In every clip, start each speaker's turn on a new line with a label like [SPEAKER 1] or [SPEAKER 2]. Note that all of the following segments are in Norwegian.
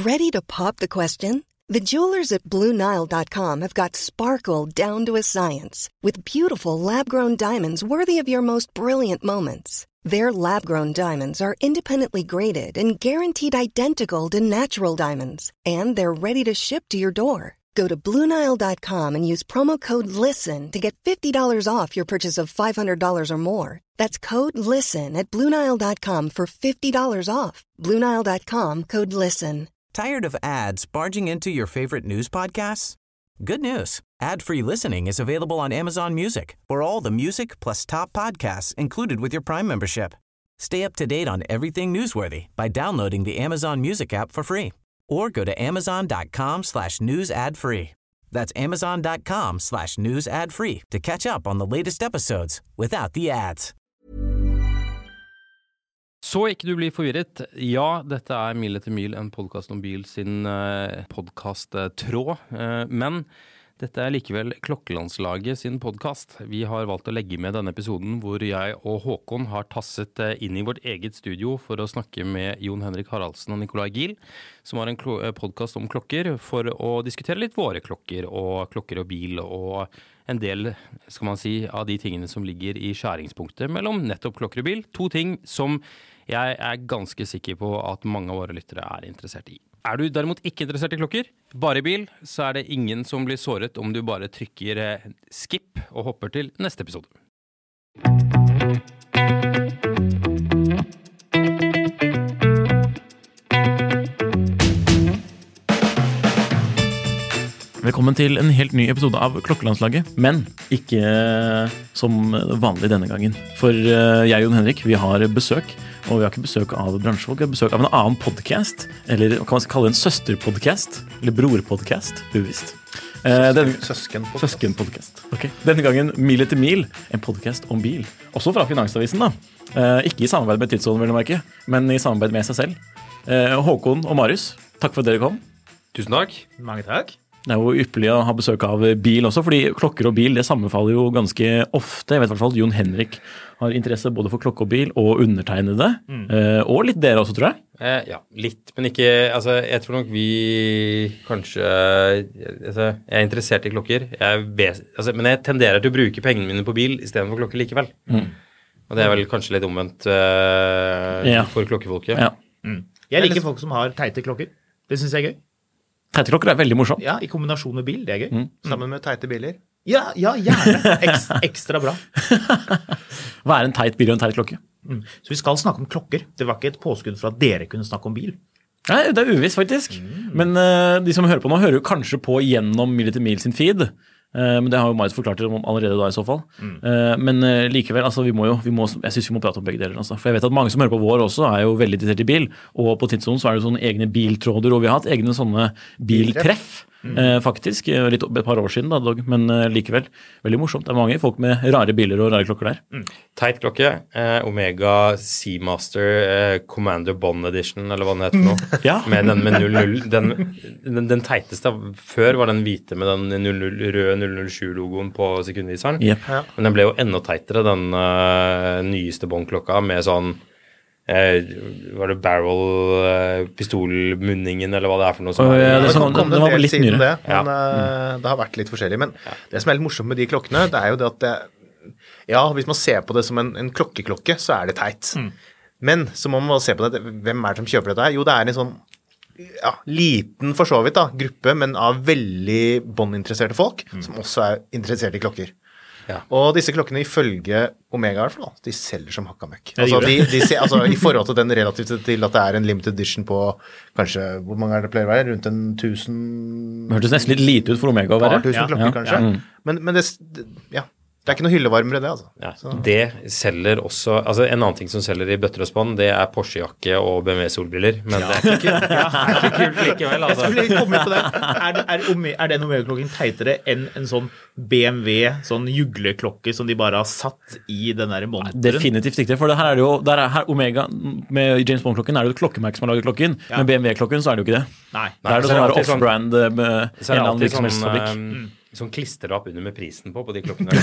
[SPEAKER 1] Ready to pop the question? The jewelers at BlueNile.com have got sparkle down to a science with beautiful lab-grown diamonds worthy of your most brilliant moments. Their lab-grown diamonds are independently graded and guaranteed identical to natural diamonds, and they're ready to ship to your door. Go to BlueNile.com and use promo code LISTEN to get $50 off your purchase of $500 or more. That's code LISTEN at BlueNile.com for $50 off. BlueNile.com, code LISTEN.
[SPEAKER 2] Tired of ads barging into your favorite news podcasts? Good news. Ad-free listening is available on Amazon Music for all the music plus top podcasts included with your Prime membership. Stay up to date on everything newsworthy by downloading the Amazon Music app for free or go to amazon.com/news ad free. That's amazon.com/news ad free to catch up on the latest episodes without the ads.
[SPEAKER 3] Så ikke du blir forvirret. Ja, dette Mil etter mil, en podcast om bil sin podcast-tråd. Men dette likevel Klokkelandslaget sin podcast. Vi har valgt å legge med denne episoden hvor jeg og Håkon har tasset inn I vårt eget studio for å snakke med Jon Henrik Haraldsen og Nicolai Giel, som har en podcast om klokker, for å diskutere litt våre klokker og bil, og en del, skal man si, av de tingene som ligger I skjæringspunktet mellom nettopp klokker og bil. 2 ting som jeg ganske sikker på at mange av våre lyttere interessert I. Du derimot ikke interessert I klokker, bare I bil, så det ingen som blir såret om du bare trykker skip og hopper til neste episode. Velkommen til en helt ny episode av Klokkelandslaget, men ikke som vanlig denne gangen. For jeg og Jon Henrik, vi har besøk, og vi har ikke besøk av bransjefolk, vi har besøk av en annen podcast, eller kan man kalle det en søsterpodcast, eller brorpodcast, uvisst. Søskenpodcast. Okay. Denne gangen Mil etter mil, en podcast om bil. Også fra Finansavisen da. Ikke I samarbeid med Tidsålen, vil jeg merke, men I samarbeid med seg selv. Håkon og Marius, takk for at dere kom.
[SPEAKER 4] Tusen takk.
[SPEAKER 5] Mange takk.
[SPEAKER 3] Det jo ypperlig å ha besøk av bil også, fordi klokker og bil, det sammenfaller jo ganske ofte. Jeg vet I hvert fall at Jon Henrik har interesse både for klokke og bil, og undertegnede. Og litt dere også, tror jeg.
[SPEAKER 4] Ja, litt, men ikke, altså, jeg tror nok vi kanskje, altså, jeg interessert I klokker, men jeg tenderer til å bruke pengene mine på bil I stedet for klokker likevel. Og det vel kanskje litt omvendt for klokkefolket.
[SPEAKER 3] Ja.
[SPEAKER 5] Jeg liker folk som har teite klokker. Det synes jeg gøy.
[SPEAKER 3] Teite klokker veldig morsomt.
[SPEAKER 5] Ja, I kombinasjon med bil, det gøy.
[SPEAKER 6] Sammen med teite biler.
[SPEAKER 5] Ja, gjerne. Ekstra bra.
[SPEAKER 3] Hva en teit bil og en teit klokke?
[SPEAKER 5] Så vi skal snakke om klokker. Det var ikke et påskudd for at dere kunne snakke om bil.
[SPEAKER 3] Nei, det uvisst faktisk. Men de som hører på nå, hører jo kanskje på gjennom Mil etter mil sin feed. Men det har jo Marius forklart om allerede da I så fall. Men likevel, altså, jeg synes vi må prate om begge deler. Altså. For jeg vet at mange som hører på vår også jo veldig interessert I bil, og på Tidssonen så det sånne egne biltråder, og vi har hatt egne sånne biltreff. Faktisk, et par år siden da, men likevel veldig morsomt. Det mange folk med rare biler og rare klokker der.
[SPEAKER 4] Teit klokke, Omega Seamaster Commander Bond Edition, eller hva den heter nå.
[SPEAKER 3] Ja.
[SPEAKER 4] Med den med 00, den teiteste før var den hvite med den 00, røde 007-logoen på sekundviseren.
[SPEAKER 3] Yep.
[SPEAKER 4] Ja. Men den ble jo enda teitere, den nyeste Bond-klokka med sånn var det barrel pistolmunningen eller hva det for noe som
[SPEAKER 6] det var litt nyere det, men det har vært litt forskjellig, men det som litt morsomt med de klokkene, det jo det at hvis man ser på det som en klokkeklokke, så det teit, men så må man se på det, hvem det som kjøper dette her? Jo, det en sånn liten for så vidt da, gruppe, men av veldig bondinteresserte folk, som også interessert I klokker. Ja. Og disse klokkene ifølge Omega I hvert fall, de selger som hakka møkk. Altså, I forhold til den relativt til at det en limited edition på kanskje, hvor mange det pleier å være? Rundt 1000...
[SPEAKER 3] Det hørtes nesten litt lite ut for Omega å være.
[SPEAKER 6] 1000 klokker kanskje. Men det Det ikke noe hyllevarmere det, altså.
[SPEAKER 4] Ja, det selger også, altså en annen ting som selger I bøtter og spann, det Porsche-jakke og BMW-solbriller, men det ikke kult likevel, altså.
[SPEAKER 5] Jeg skulle komme på det. Den Omega-klokken teitere enn en sånn BMW, sånn jugleklokke som de bare har satt I den der monteren?
[SPEAKER 3] Definitivt ikke, for det her det jo, her Omega, med James Bond-klokken det jo et klokkemerke som har laget klokken, men BMW-klokken så det jo ikke det.
[SPEAKER 5] Nei.
[SPEAKER 3] Det det sånn off-brand, en annen virksomhetsfabrikk.
[SPEAKER 4] Sånn klisterlapp under med prisen på de klokkene.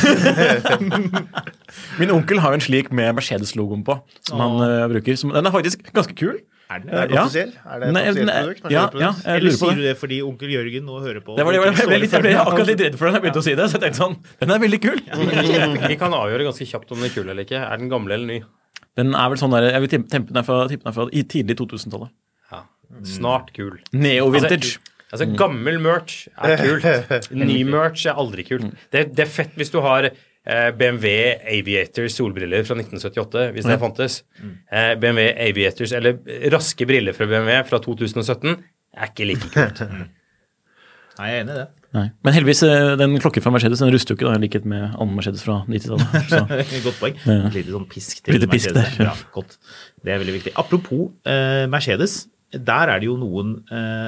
[SPEAKER 3] Min onkel har jo en slik med Mercedes-logoen på, som han bruker. Den faktisk ganske kul.
[SPEAKER 5] Er den?
[SPEAKER 6] Er det offisiell? Er det et offisielt produkt?
[SPEAKER 7] Ja,
[SPEAKER 5] Eller sier du det fordi onkel Jørgen nå hører på?
[SPEAKER 7] Jeg ble akkurat litt redd for den jeg begynte å si det, så jeg tenkte sånn, den veldig kul.
[SPEAKER 4] Vi kan avgjøre ganske kjapt om den kul eller ikke. Den gamle eller ny?
[SPEAKER 7] Den vel sånn der, jeg vil tippe den fra tidlig 2000-tallet.
[SPEAKER 4] Ja, snart kul.
[SPEAKER 7] Neo-vintage.
[SPEAKER 4] Altså, gammel merch kult. Ny merch aldri kult. Det fett hvis du har BMW Aviator solbriller fra 1978, hvis det fantes. BMW Aviators, eller raske briller fra BMW fra 2017, ikke like kult.
[SPEAKER 5] Nei, jeg enig i det.
[SPEAKER 7] Nei. Men heldigvis, den klokken fra Mercedes, den ruster jo ikke da, likhet med annen Mercedes fra 90-tallet.
[SPEAKER 5] Godt poeng. Litt sånn pisk til
[SPEAKER 7] Mercedes.
[SPEAKER 5] Der. Ja, godt. Det veldig viktig. Apropos Mercedes, der det jo noen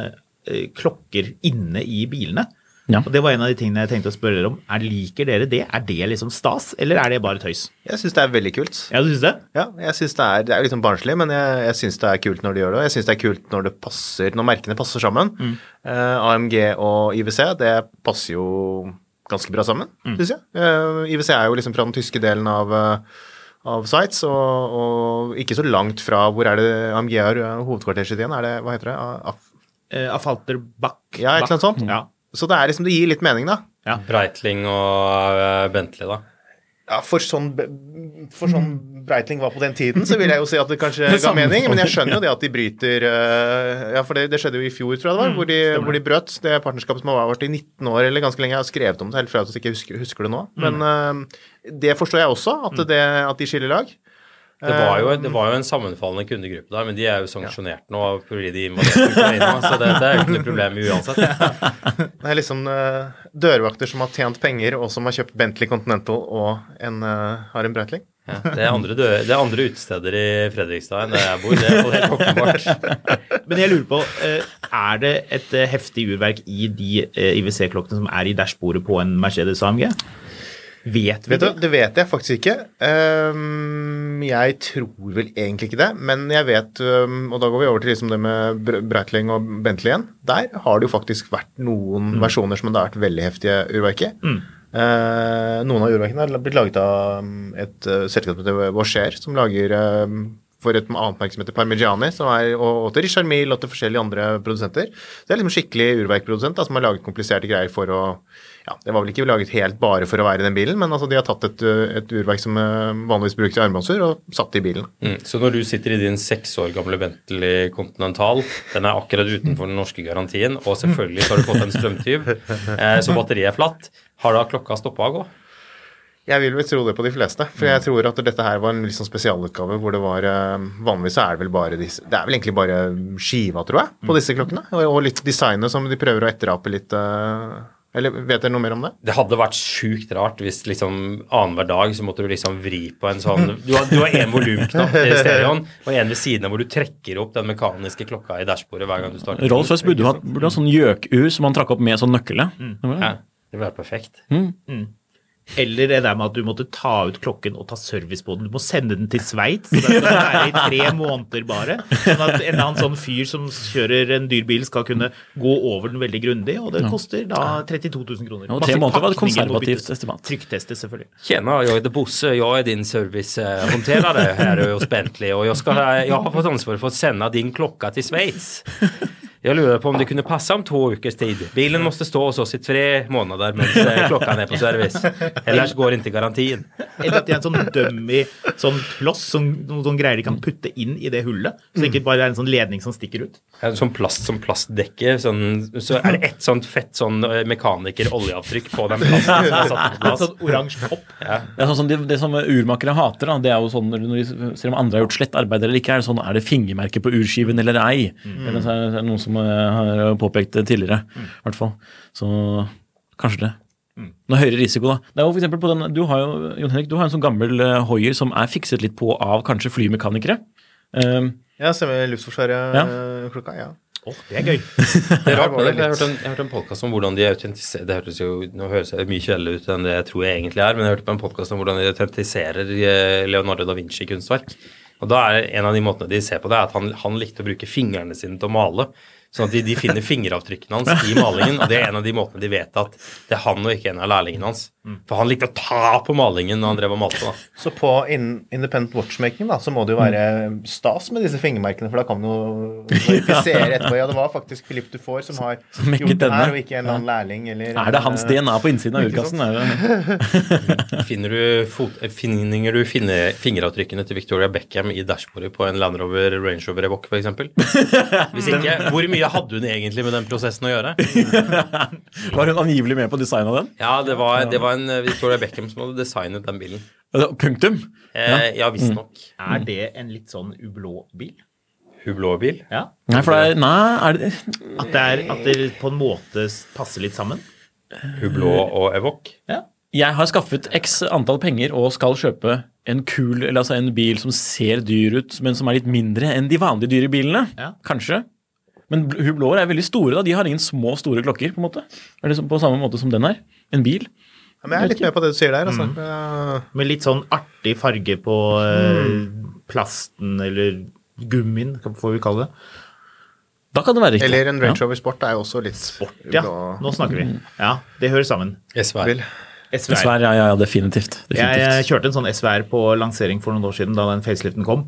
[SPEAKER 5] klokker inne i bilene. Ja. Og det var en av de tingene jeg tenkte å spørre dere om. Liker dere det? Det liksom stas, eller det bare tøys?
[SPEAKER 6] Jeg synes det veldig kult.
[SPEAKER 5] Ja, du synes det?
[SPEAKER 6] Ja, jeg synes det jo litt sånn barnslig, men jeg synes det kult når de gjør det. Jeg synes det kult når det passer, når merkene passer sammen. AMG og IWC, det passer jo ganske bra sammen, synes jeg. IWC jo liksom fra den tyske delen av Sites, og ikke så langt fra, hvor det AMG hovedkvartersitt igjen? Hva heter det?
[SPEAKER 5] Afalterbakk.
[SPEAKER 6] Ja, et eller annet sånt.
[SPEAKER 5] Ja.
[SPEAKER 6] Så det liksom, det gir litt mening da.
[SPEAKER 4] Ja. Breitling og Bentley da.
[SPEAKER 6] Ja, for sånn Breitling var på den tiden, så vil jeg jo si at det kanskje ga mening, men jeg skjønner jo det at de bryter, ja, for det skjedde jo i fjor, tror jeg det var, hvor de brøt det partnerskapet som har vært i 19 år, eller ganske lenge. Jeg har skrevet om det helt fra at jeg ikke husker det nå, men det forstår jeg også, at de skiller lag.
[SPEAKER 4] Det var jo en sammenfallende kundegruppe der, men de jo sanksjonert nå fordi de invaderte Ukraina, så det jo ikke noe problem uansett.
[SPEAKER 6] Det liksom dørvakter som har tjent penger, og som har kjøpt Bentley Continental og har en Breitling.
[SPEAKER 4] Ja, det andre utesteder i Fredrikstad enn der jeg bor, det helt åpenbart.
[SPEAKER 5] Men jeg lurer på, det et heftig urverk i de IWC-klokkene som i dashbordet på en Mercedes AMG? Vet vi det?
[SPEAKER 6] Det vet jeg faktisk ikke. Jeg tror vel egentlig ikke det, men jeg vet, og da går vi over til liksom det med Breitling og Bentley igjen. Der har det jo faktisk vært noen versjoner som det har vært veldig heftige urverk i. Noen av urverkene har blitt laget av et selskap som heter Vaucher, som lager for et annet merke som heter Parmigiani, og til Richard Mille og til forskjellige andre produsenter. Det liksom skikkelig urverkprodusent som har laget kompliserte greier for å, ja, det var vel ikke laget helt bare for å være i den bilen, men altså de har tatt et urverk som vanligvis brukes i armbåndsur og satt det i bilen.
[SPEAKER 4] Så når du sitter i din 6 år gamle Bentley Continental, den akkurat utenfor den norske garantien, og selvfølgelig så har du fått en strømtyv, så batteriet flatt, har da klokka stoppet å gå?
[SPEAKER 6] Jeg vil vel tro det på de fleste, for jeg tror at dette her var en litt sånn spesialutgave, hvor det var, vanligvis så det vel bare disse, det vel egentlig bare skiva, tror jeg, på disse klokkene, og litt designet som de prøver å etterape litt, eller vet dere noe mer om det?
[SPEAKER 4] Det hadde vært sykt rart hvis liksom annenhver dag så måtte du liksom vri på en sånn, du har en volumknapp i stereoen, og en ved siden av hvor du trekker opp den mekaniske klokka i dashbordet hver gang du starter.
[SPEAKER 7] Rolls-Royce burde ha sånn gjøkur som man trakk opp med sånn nøkkele.
[SPEAKER 4] Ja, det ville vært perfekt.
[SPEAKER 5] Eller det der med at du måtte ta ut klokken og ta service på den. Du må sende den til Sveits, så det i 3 måneder bare. Sånn at en eller annen sånn fyr som kjører en dyr bil skal kunne gå over den veldig grundig, og det koster da 32 000 kroner.
[SPEAKER 7] Og 3 måneder var et konservativt estimat.
[SPEAKER 5] Trykktestet selvfølgelig.
[SPEAKER 4] Tjena, jag heter Bosse, jag din servicehanterare här hos Bentley och jag har fått ansvar för att sända din klocka till Schweiz. Jag lurer på om det kunne passe om 2 ukers tid. Bilen måste stå hos oss i 3 måneder mens klokka på service. Ellers går ikke garantien.
[SPEAKER 5] Eller at det en sånn dummy, sånn kloss, sånn greier de kan putte inn i det hullet. Så det ikke bare en sånn ledning som stikker ut.
[SPEAKER 4] Ja, sånn plastdekke, så det et sånt fett sånn mekaniker-oljeavtrykk på den plasten som satt på plass.
[SPEAKER 5] Sånn oransje topp.
[SPEAKER 4] Ja.
[SPEAKER 7] Det sånn som det som urmakere hater, da, det jo sånn, når de ser om andre har gjort slett arbeid eller ikke, det sånn, det fingermerke på urskiven eller ei? Eller så det noen som har påpekt det tidligere, i hvert fall. Så kanskje det. Noe høyere risiko da. Det jo for eksempel på den, du har jo, Jon Henrik, du har en sånn gammel Hoyer som fikset litt på av kanskje flymekanikere.
[SPEAKER 6] Ja, stemmer luftforsvaret-klokka, ja.
[SPEAKER 5] Det gøy.
[SPEAKER 4] Det rart med det. Jeg har hørt en podcast om hvordan de autentiserer, det hørtes jo, nå høres det mye kjedelig ut enn det jeg tror jeg egentlig men jeg hørte på en podcast om hvordan de autentiserer Leonardo da Vinci-kunstverk. Og da en av de måtene de ser på det at han likte å bruke fingrene sine til å male. Sånn at de finner fingeravtrykkene hans i malingen, og det en av de måtene de vet at det han og ikke en av lærlingene hans. For han likte å ta på malingen når han drev og malte da.
[SPEAKER 6] Så på independent watchmaking da, så må det jo være stas med disse fingermerkene, for da kan man jo verifisere etterpå. Ja, det var faktisk Philippe Dufour som har gjort det her, og ikke en annen lærling. Eller
[SPEAKER 7] det hans DNA på innsiden av urkassen?
[SPEAKER 4] Finner du fingeravtrykkene til Victoria Beckham i dashbordet på en Land Rover Range Rover Evoque, for eksempel? Hvis ikke, hvor mye hadde hun egentlig med den prosessen å gjøre?
[SPEAKER 7] Var hun angivelig med på design av den?
[SPEAKER 4] Ja, det var en Victoria Beckham som hadde designet den bilen.
[SPEAKER 7] Punktum?
[SPEAKER 4] Ja, visst nok.
[SPEAKER 5] Er det en litt sånn Hublot-bil?
[SPEAKER 4] Hublot-bil?
[SPEAKER 5] Ja.
[SPEAKER 7] Nei, for er det...
[SPEAKER 5] At det på en måte passer litt sammen?
[SPEAKER 4] Hublot og Evoque?
[SPEAKER 5] Ja.
[SPEAKER 7] Jeg har skaffet x antall penger og skal kjøpe en kul, eller altså en bil som ser dyr ut, men som er litt mindre enn de vanlige dyre bilene. Ja. Kanskje. Men Hublot er veldig store da. De har ingen små, store klokker, på en måte. Er det på samme måte som den er? En bil?
[SPEAKER 6] Ja, men jeg er litt med på det du sier der, altså.
[SPEAKER 5] Med litt sånn artig farge på plasten, eller gummien, får vi kalle det.
[SPEAKER 7] Da kan det være riktig.
[SPEAKER 6] Eller en Range Rover Sport er jo også litt sport.
[SPEAKER 5] Ja, nå snakker vi. Ja, det hører sammen.
[SPEAKER 4] SVR.
[SPEAKER 7] SVR, ja, definitivt.
[SPEAKER 5] Jeg kjørte en sånn SVR på lansering for noen år siden, da den faceliften kom.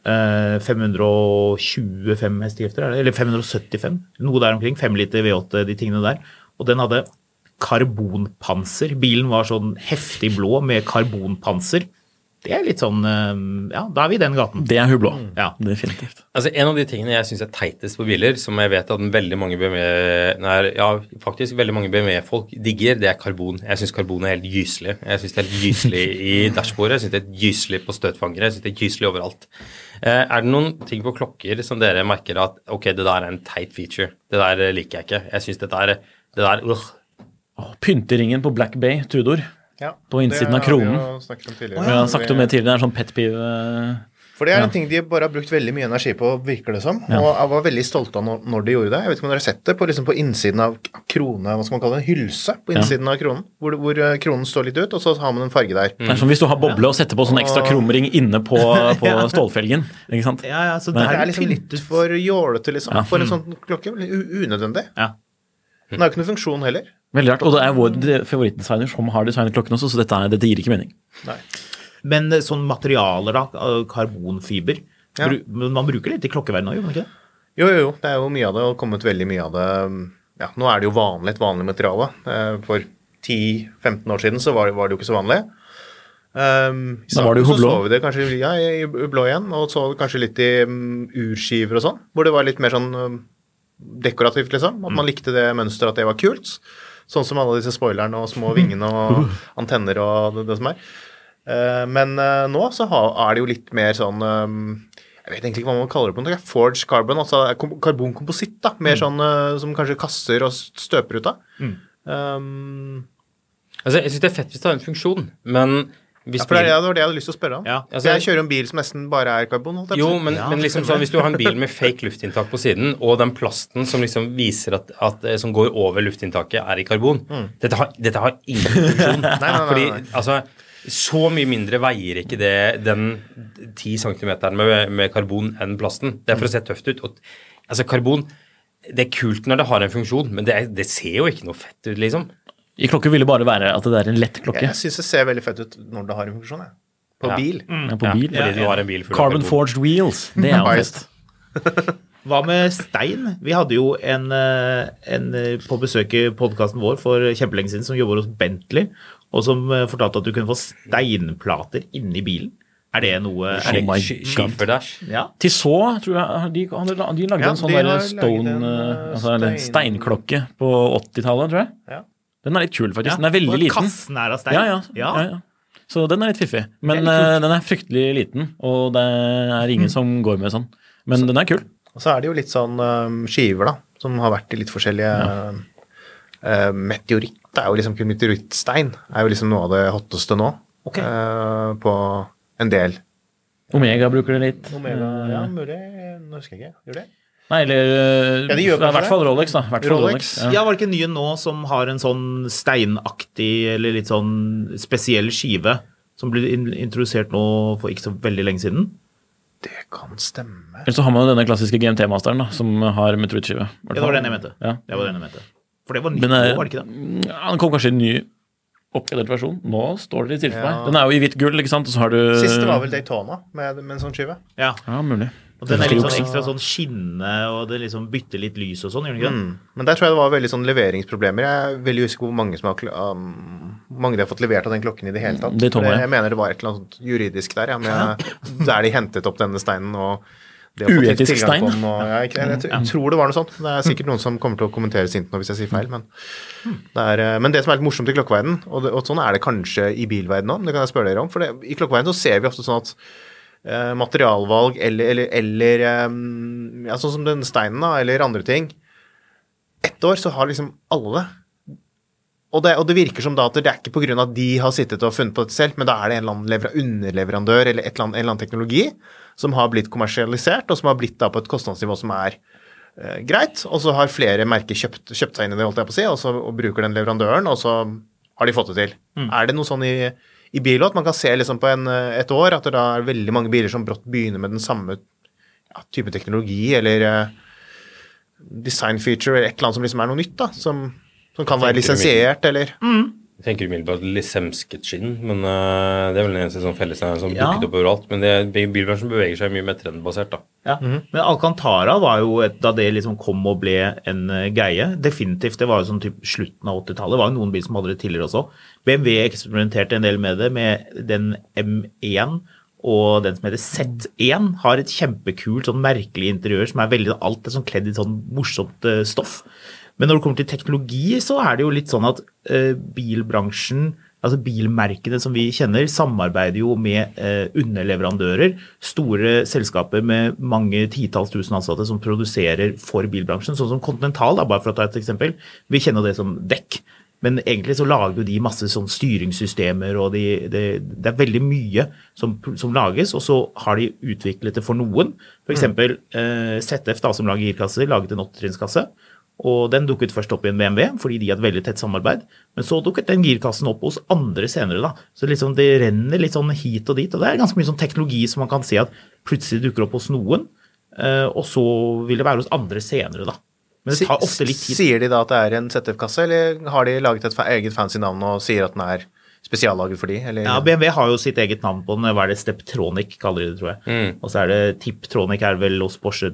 [SPEAKER 5] 525 hestekrefter, eller 575, noe der omkring, 5 liter V8, de tingene der. Og den hadde karbonpanser. Bilen var sånn heftig blå med karbonpanser. Det er litt sånn, ja, da er vi i den gaten.
[SPEAKER 7] Det er Hublot, ja, definitivt.
[SPEAKER 4] Altså, en av de tingene jeg synes er teitest på biler, som jeg vet at veldig mange BMW-folk digger, det er karbon. Jeg synes karbon er helt gyselig. Jeg synes det er helt gyselig i dashbordet, jeg synes det er gyselig på støtfangere, jeg synes det er gyselig overalt. Er det noen ting på klokker som dere merker at, ok, det der er en teit feature, det der liker jeg ikke. Jeg synes det der
[SPEAKER 7] Pynteringen på Black Bay, Tudor. Ja, på innsiden av kronen.
[SPEAKER 6] Vi
[SPEAKER 7] har sagt om det tidligere, det er sånn pet-piv.
[SPEAKER 6] For det er en ting de bare har brukt veldig mye energi på, virker det som. Og jeg var veldig stolt av når de gjorde det. Jeg vet ikke om dere har sett det, på innsiden av krone, hva skal man kalle det, en hylse på innsiden av kronen, hvor kronen står litt ut, og så har man en farge der.
[SPEAKER 7] Det er som hvis du har boble og setter på sånn ekstra krumring inne på stålfelgen, ikke sant?
[SPEAKER 6] Ja, så det er liksom litt for jålete, liksom, for en sånn klokke, unødvendig. Ja. Den har ikke noen funksjon heller.
[SPEAKER 7] Veldig rart, og det er vår favorittdesigner som har designet klokken også, så dette gir ikke mening.
[SPEAKER 5] Nei. Men sånn materialer da, karbonfiber, man bruker litt i klokkeverdenen, gjør man ikke det?
[SPEAKER 6] Jo, det er jo mye av det, og kommet veldig mye av det. Ja, nå er det jo et vanlig materiale. For 10-15 år siden så var det jo ikke så vanlig.
[SPEAKER 7] Da var det jo Hublot.
[SPEAKER 6] Så vi det kanskje i Hublot igjen, og så kanskje litt i urskiver og sånn, hvor det var litt mer sånn dekorativt, liksom. At man likte det mønsteret, at det var kult. Sånn som alle disse spoilerne og små vingene og antenner og det som er. Men nå så er det jo litt mer sånn, jeg vet egentlig ikke hva man kaller det på, forged carbon, altså karbonkompositt da, mer sånn som kanskje kasser og støper ut av.
[SPEAKER 4] Altså, jeg synes det er fett hvis det har en funksjon, men
[SPEAKER 6] for det var det jeg hadde lyst til å spørre om. Ja, altså, jeg kjører en bil som nesten bare er karbon.
[SPEAKER 4] Men liksom sånn, hvis du har en bil med fake luftinntak på siden, og den plasten som liksom viser at som går over luftinntaket er i karbon, dette har ingen funksjon. Nei. Fordi, altså, så mye mindre veier ikke den 10 centimeteren med karbon enn plasten. Det er for å se tøft ut. Og, altså, karbon, det er kult når det har en funksjon, men det ser jo ikke noe fett ut, liksom.
[SPEAKER 7] I klokke ville bare være at det er en lett klokke.
[SPEAKER 6] Jeg synes det ser veldig fett ut når det har en funksjon, På bil.
[SPEAKER 7] På bil.
[SPEAKER 4] Fordi du har en bil
[SPEAKER 7] Carbon forged wheels. Det er jo fest.
[SPEAKER 5] Hva med stein? Vi hadde jo en på besøk i podcasten vår for kjempelenge siden som jobber hos Bentley, og som fortalte at du kunne få steinplater inni bilen. Er det noe...
[SPEAKER 4] Skiferdash?
[SPEAKER 5] Ja.
[SPEAKER 7] Tissot, tror jeg, de lagde en sånn der stone, steinklokke på 80-tallet, tror jeg. Ja. Den er litt kul, faktisk. Den er veldig liten.
[SPEAKER 5] Kassen er av stein.
[SPEAKER 7] Ja. Så den er litt fiffig. Men den er fryktelig liten, og det er ingen som går med sånn. Men den er kul.
[SPEAKER 6] Og så er det jo litt sånn skiver da, som har vært i litt forskjellige meteoritt. Det er jo liksom meteorittstein. Det er jo liksom noe av det hotteste nå. På en del.
[SPEAKER 7] Omega bruker det litt.
[SPEAKER 6] Omega, ja, mulig. Nå husker jeg ikke. Gjør det?
[SPEAKER 7] Nei, eller i hvert fall Rolex da. Rolex.
[SPEAKER 5] Ja, var det ikke nye nå som har en sånn steinaktig eller litt sånn spesiell skive som ble introdusert nå for ikke så veldig lenge siden?
[SPEAKER 6] Det kan stemme.
[SPEAKER 7] Eller så har man jo denne klassiske GMT-masteren da, som har Metroid-skive.
[SPEAKER 5] Ja, det var den jeg mente.
[SPEAKER 7] Ja.
[SPEAKER 5] Det var den jeg mente. For det var nytt
[SPEAKER 7] Men,
[SPEAKER 5] år, var det ikke det?
[SPEAKER 7] Ja, den kom kanskje i en ny oppgradert versjon. Nå står det i tilfelle.
[SPEAKER 6] Ja.
[SPEAKER 7] Den er jo i hvitt gull, ikke sant? Og så har du...
[SPEAKER 6] Siste var vel Daytona med en sånn skive.
[SPEAKER 5] Ja.
[SPEAKER 7] Ja, mulig.
[SPEAKER 5] Og den er litt sånn ekstra sånn skinne, og det liksom bytter litt lys og sånn, gjør den ikke det?
[SPEAKER 6] Men der tror jeg det var veldig sånn leveringsproblemer. Jeg er veldig usikker hvor mange som har mange de har fått levert av den klokken i det hele tatt.
[SPEAKER 7] Det tror jeg.
[SPEAKER 6] Jeg mener det var et eller annet sånt juridisk der, ja, der de hentet opp denne steinen og det å få
[SPEAKER 7] Uetisk
[SPEAKER 6] tilgang på
[SPEAKER 7] stein?
[SPEAKER 6] den. Og, jeg tror det var noe sånt. Det er sikkert noen som kommer til å kommentere sint nå hvis jeg sier feil, men det som er litt morsomt i klokkeverden, og sånn er det kanskje i bilverden også, det kan jeg spørre dere om, for i klokkeverden så ser vi ofte sånn at materialvalg eller ja, sånn som den steinen da, eller andre ting. Et år så har liksom alle det. Og det virker som da at det er ikke på grunn av at de har sittet og funnet på dette selv, men da er det en eller annen underleverandør eller en eller annen teknologi som har blitt kommersialisert, og som har blitt da på et kostnadsnivå som er greit, og så har flere merker kjøpt seg inn i det, holdt jeg på å si, og bruker den leverandøren, og så har de fått det til. Er det noe sånn i bil at man kan se liksom på et år at det da er veldig mange biler som brått begynner med den samme type teknologi eller design feature eller et eller annet som liksom er noe nytt da, som kan være lisensiert eller
[SPEAKER 4] Jeg tenker umiddelbart lisemsket skinn, men det er vel en eneste sånn fellesnevner som dukket opp overalt, men bilbransjen beveger seg mye mer trendbasert da.
[SPEAKER 5] Ja, men Alcantara var jo, da det liksom kom og ble en greie, definitivt, det var jo sånn typ slutten av 80-tallet, det var jo noen bil som hadde det tidligere også. BMW eksperimenterte en del med det, med den M1 og den som heter Z1, har et kjempekult, sånn merkelig interiør, som er veldig, alt er sånn kledd i sånn morsomt stoff. Men når det kommer til teknologi, så er det jo litt sånn at bilbransjen, altså bilmerkene som vi kjenner, samarbeider jo med underleverandører, store selskaper med mange titalls tusen ansatte som produserer for bilbransjen, sånn som Continental, da, bare for å ta et eksempel. Vi kjenner det som dekk, men egentlig så lager jo de masse sånn styringssystemer, og det er veldig mye som lages, og så har de utviklet det for noen. For eksempel ZF, da, som lager girkasser, laget en 8-trinnskasse, og den dukket først opp i en BMW, fordi de hadde veldig tett samarbeid, men så dukket den girkassen opp hos andre senere da, så liksom det renner litt sånn hit og dit, og det er ganske mye sånn teknologi som man kan se at plutselig dukker opp hos noen, og så vil det være hos andre senere da. Men det tar ofte litt tid.
[SPEAKER 6] Sier de da at det er en ZF-kasse, eller har de laget et eget fancy navn og sier at den er spesiallaget for de? Eller?
[SPEAKER 5] Ja, BMW har jo sitt eget navn på den, hva er det, Steptronic kaller de det, tror jeg. Og så er det Tiptronic er vel hos Porsche,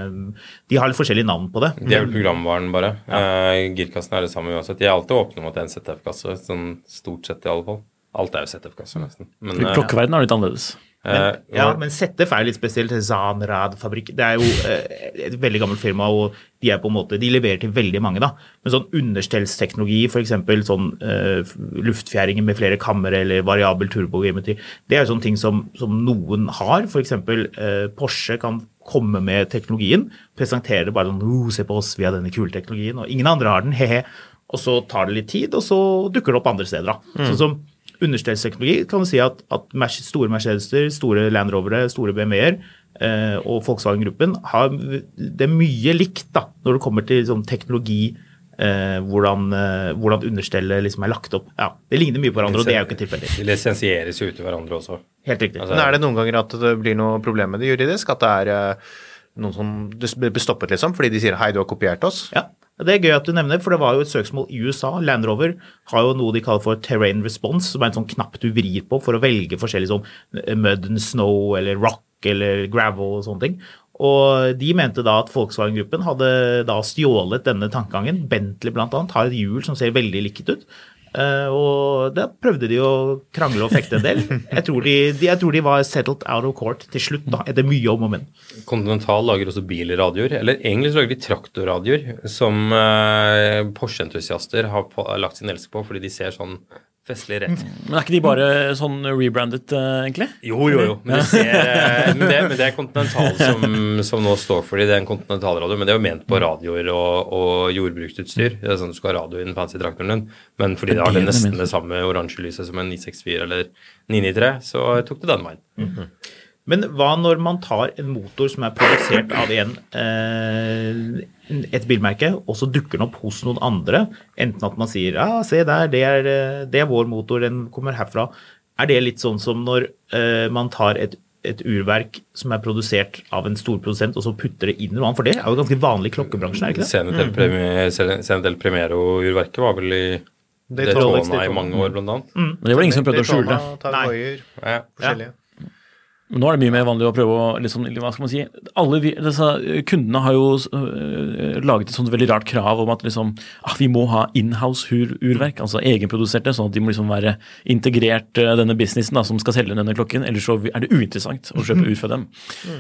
[SPEAKER 5] de har litt forskjellige navn på det.
[SPEAKER 4] De er vel programvaren bare. Girkassen er det samme uansett. Jeg er alltid åpne om at det er en ZF-kasse, sånn stort sett i alle fall. Alt er jo ZF-kasse nesten. Men,
[SPEAKER 7] klokkeverden er litt annerledes.
[SPEAKER 5] Men ZF er litt spesielt, Zanrad-fabrikk, det er jo et veldig gammelt firma, og de er på en måte, de leverer til veldig mange da, men sånn understellsteknologi, for eksempel sånn luftfjæringer med flere kammer, eller variabel turbogeometri, det er jo sånne ting som noen har, for eksempel Porsche kan komme med teknologien, presentere det bare sånn, se på oss, vi har denne kule teknologien, og ingen andre har den, hehe, og så tar det litt tid, og så dukker det opp andre steder da, sånn som understellsteknologi kan vi si at store Mercedeser, store Land Rovere, store BMW-er og Volkswagen-gruppen har det mye likt da, når det kommer til sånn, teknologi, hvordan understellet liksom er lagt opp. Ja, det ligner mye på hverandre, og det er jo ikke tilfeldig.
[SPEAKER 4] De lisensieres jo ut til hverandre også.
[SPEAKER 5] Helt riktig.
[SPEAKER 6] Men er det noen ganger at det blir noe problem med det juridisk, at det er noen som blir stoppet liksom, fordi de sier, hei, du har kopiert oss?
[SPEAKER 5] Ja. Det er gøy at du nevner, for det var jo et søksmål i USA. Land Rover har jo noe de kaller for terrain response, som er en sånn knapp du vrir på for å velge forskjellige sånn mud and snow, eller rock, eller gravel og sånne ting. Og de mente da at Volkswagen-gruppen hadde da stjålet denne tankegangen. Bentley blant annet har et hjul som ser veldig likt ut. Og da prøvde de å krangle og fekte en del. Jeg tror de var settled out of court til slutt da, etter mye om og men.
[SPEAKER 4] Continental lager også bilradioer, eller egentlig så lager de traktorradioer, som Porsche-entusiaster har lagt sin elsk på, fordi de ser sånn festlig rett.
[SPEAKER 7] Men er ikke de bare sånn rebrandet, egentlig?
[SPEAKER 4] Jo. Men det er Continental som nå står for det. Det er en Continental-radio, men det er jo ment på radioer og jordbruksutstyr. Det er sånn at du skal ha radio i den fancy traktoren din. Men fordi det har det nesten det samme oransje lyset som en 964 eller 993, så tok det den veien.
[SPEAKER 5] Men hva når man tar en motor som er produsert av et bilmerke, og så dukker den opp hos noen andre, enten at man sier, ja, se der, det er vår motor, den kommer herfra. Er det litt sånn som når man tar et urverk som produsert av en storprodusent, og så putter det inn noe annet, for det jo ganske vanlig i klokkebransjen, ikke det?
[SPEAKER 4] Scene del Premiero-urverket var vel i Daytona i mange år, blant annet.
[SPEAKER 7] Men det var ingen som prøvde å skjule det.
[SPEAKER 6] Targoyer, forskjellige.
[SPEAKER 7] Nå det mye mer vanlig å prøve å, liksom, hva skal man si, kundene har jo laget et sånt veldig rart krav om at liksom, vi må ha in-house urverk, altså egenproduserte, sånn at de må liksom være integrert denne businessen da, som skal selge denne klokken, ellers så det uinteressant å kjøpe ur fra dem.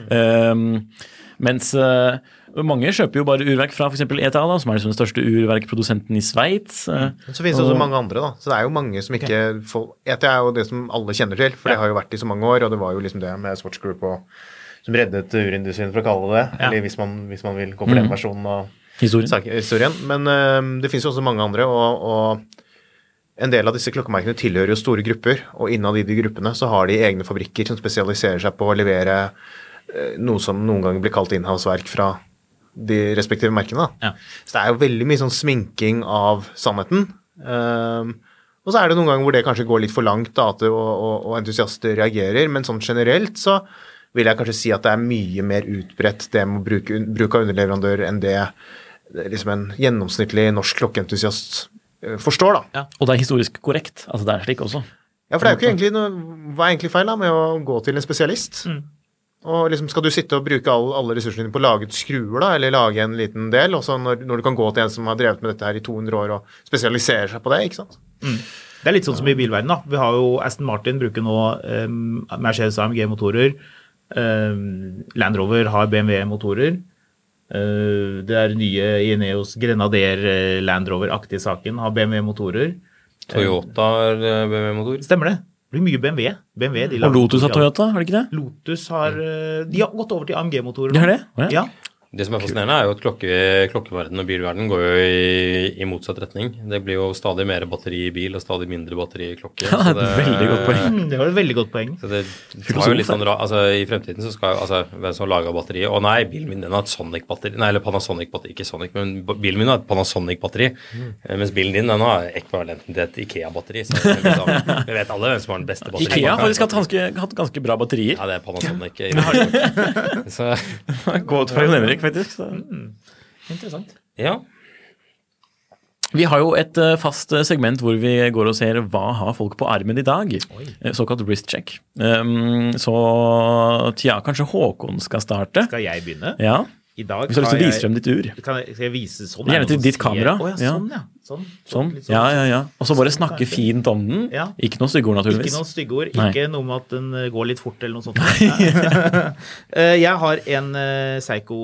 [SPEAKER 7] Mens mange kjøper jo bare urverk fra for eksempel ETA, da, som den største urverkprodusenten i Sveits.
[SPEAKER 6] Så finnes det også mange andre, da. Så det jo mange som ikke får... ETA jo det som alle kjenner til, for det har jo vært i så mange år, og det var jo liksom det med Swatch Group som reddet urindustrien for å kalle det, eller hvis man vil gå for den versjonen av historien. Men det finnes jo også mange andre, og en del av disse klokkemerkene tilhører jo store grupper, og innad i de gruppene så har de egne fabrikker som spesialiserer seg på å levere noe som noen ganger blir kalt in-house-verk fra de respektive merkene. Ja. Så det jo veldig mye sånn sminking av sannheten. Og så det noen ganger hvor det kanskje går litt for langt da, og entusiaster reagerer, men sånn generelt så vil jeg kanskje si at det mye mer utbredt det med bruk av underleverandør enn det liksom en gjennomsnittlig norsk klokkeentusiast forstår da.
[SPEAKER 7] Ja. Og det historisk korrekt, altså det slik også.
[SPEAKER 6] Ja, for det jo ikke egentlig hva egentlig feil da med å gå til en spesialist? Og liksom skal du sitte og bruke alle ressursene dine på å lage skruer da, eller lage en liten del, og så når du kan gå til en som har drevet med dette her i 200 år og spesialiserer seg på det, ikke sant?
[SPEAKER 5] Det litt sånn som i bilverden da. Vi har jo Aston Martin bruker nå Mercedes AMG-motorer, Land Rover har BMW-motorer, det nye Ineos Grenadier Land Rover-aktige saken har BMW-motorer.
[SPEAKER 4] Toyota har BMW-motor.
[SPEAKER 5] Stemmer det. Det blir mye BMW.
[SPEAKER 7] Og Lotus har Toyota, det ikke det?
[SPEAKER 5] Lotus har... De har gått over til AMG-motorer.
[SPEAKER 7] De har det?
[SPEAKER 5] Ja.
[SPEAKER 4] Det som fascinerende jo at klokkeverden og bilverden går jo i motsatt retning. Det blir jo stadig mer batteri i bil og stadig mindre batteri i klokke.
[SPEAKER 7] Ja, det veldig godt poeng.
[SPEAKER 5] Det var et veldig godt poeng.
[SPEAKER 4] Så det var jo litt sånn, altså i fremtiden så skal jo, hvem som lager batteriet, og nei, bilen min den har et Sonic-batteri, nei, eller Panasonic-batteri, ikke Sonic, men bilen min har et Panasonic-batteri, mens bilen din, den har ekvivalenten til et IKEA-batteri, så liksom, vi vet alle hvem som har den beste batteriet.
[SPEAKER 7] IKEA har faktisk hatt ganske bra batterier.
[SPEAKER 4] Ja, det Panasonic. Så
[SPEAKER 7] godt for Henrik, faktisk. Så.
[SPEAKER 5] Interessant.
[SPEAKER 4] Ja.
[SPEAKER 7] Vi har jo et fast segment hvor vi går og ser hva har folk på armen i dag. Såkalt wrist check. Så kanskje Håkon skal starte.
[SPEAKER 5] Skal jeg begynne?
[SPEAKER 7] Ja.
[SPEAKER 5] I dag
[SPEAKER 7] hvis du har lyst til å vise frem ditt ur.
[SPEAKER 5] Skal jeg vise sånn?
[SPEAKER 7] Gjerne til ditt kamera.
[SPEAKER 5] Sånn, ja. Sånn.
[SPEAKER 7] Ja. Og så bare snakke fint om den. Ja. Ikke noe styggeord, naturligvis.
[SPEAKER 5] Ikke noe styggeord. Ikke noe med at den går litt fort eller noe sånt. Jeg har en Seiko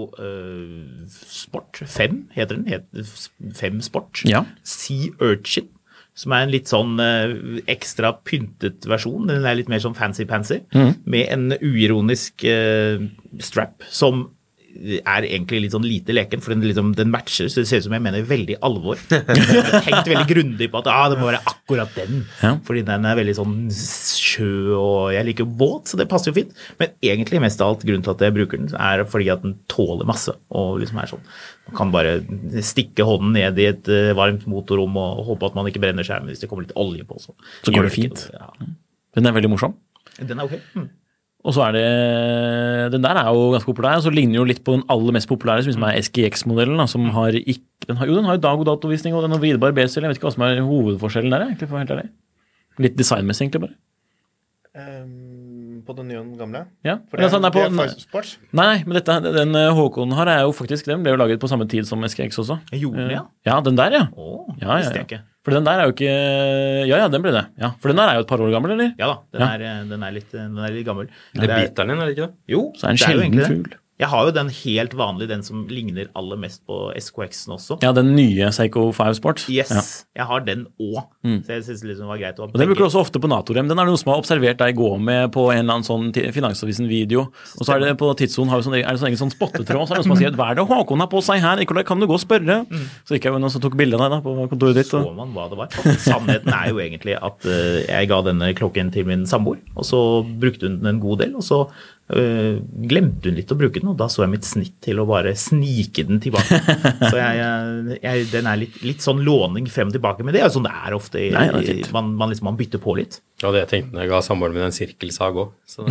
[SPEAKER 5] Sport 5, heter den. 5 Sport. Ja. Sea Urchin. Som en litt sånn ekstra pyntet versjon. Den litt mer sånn fancy-pansy. Med en uironisk strap som egentlig litt sånn lite leken, for den matcher, så det ser ut som jeg mener veldig alvor. Jeg har tenkt veldig grundig på at det må være akkurat den, fordi den veldig sånn sjø, og jeg liker båt, så det passer jo fint. Men egentlig mest av alt grunnen til at jeg bruker den, fordi at den tåler masse, og liksom sånn. Man kan bare stikke hånden ned i et varmt motorrom og håpe at man ikke brenner seg, men hvis det kommer litt olje på, så
[SPEAKER 7] går det fint. Ja. Den veldig morsom.
[SPEAKER 5] Den ok.
[SPEAKER 7] Og så den der jo ganske populær, så ligner jo litt på den aller mest populære, som SGX-modellen, som har den har jo dag- og datovisning, og den har vridbar B-stil. Jeg vet ikke hva som hovedforskjellen der, egentlig, for helt ærlig. Litt designmessig, egentlig, bare.
[SPEAKER 6] På den nye og den gamle?
[SPEAKER 7] Ja.
[SPEAKER 6] For det er Sports?
[SPEAKER 7] Nei, men den Håkon har jo faktisk, den ble jo laget på samme tid som SGX også.
[SPEAKER 5] Gjorde den, ja?
[SPEAKER 7] Ja, den der, ja.
[SPEAKER 5] Ja.
[SPEAKER 7] For den der jo ikke... Ja, den ble det. Ja, for den der jo et par år gammel, eller?
[SPEAKER 5] Ja da, den er litt gammel.
[SPEAKER 4] Det biteren din, det ikke det?
[SPEAKER 5] Jo,
[SPEAKER 7] så en sjelden fugl.
[SPEAKER 5] Jeg har jo den helt vanlige, den som ligner aller mest på SKX-en også.
[SPEAKER 7] Ja, den nye Seiko 5 Sport.
[SPEAKER 5] Yes, jeg har den også. Så jeg synes det var greit å ha begge.
[SPEAKER 7] Og den bruker du også ofte på NATO-rem. Den noen som har observert deg gå med på en eller annen sånn Finansavisen-video. Og så det på tidssonen har det sånn egen sånn spottetråd, så det noen som har sagt, hva det Håkon har på seg her? Kan du gå og spørre? Så gikk jeg jo noen som tok bilder av deg da, på kontoret ditt.
[SPEAKER 5] Så man hva det var. Sannheten jo egentlig at jeg ga denne klokken til min samboer, og så brukte hun den en god del, og så glemte hun litt å bruke den, og da så jeg mitt snitt til å bare snike den tilbake. Så den litt sånn låning frem og tilbake, men det sånn det ofte. Man bytter på litt.
[SPEAKER 4] Ja, det jeg tenkte når jeg ga samboeren min en sirkelsag også.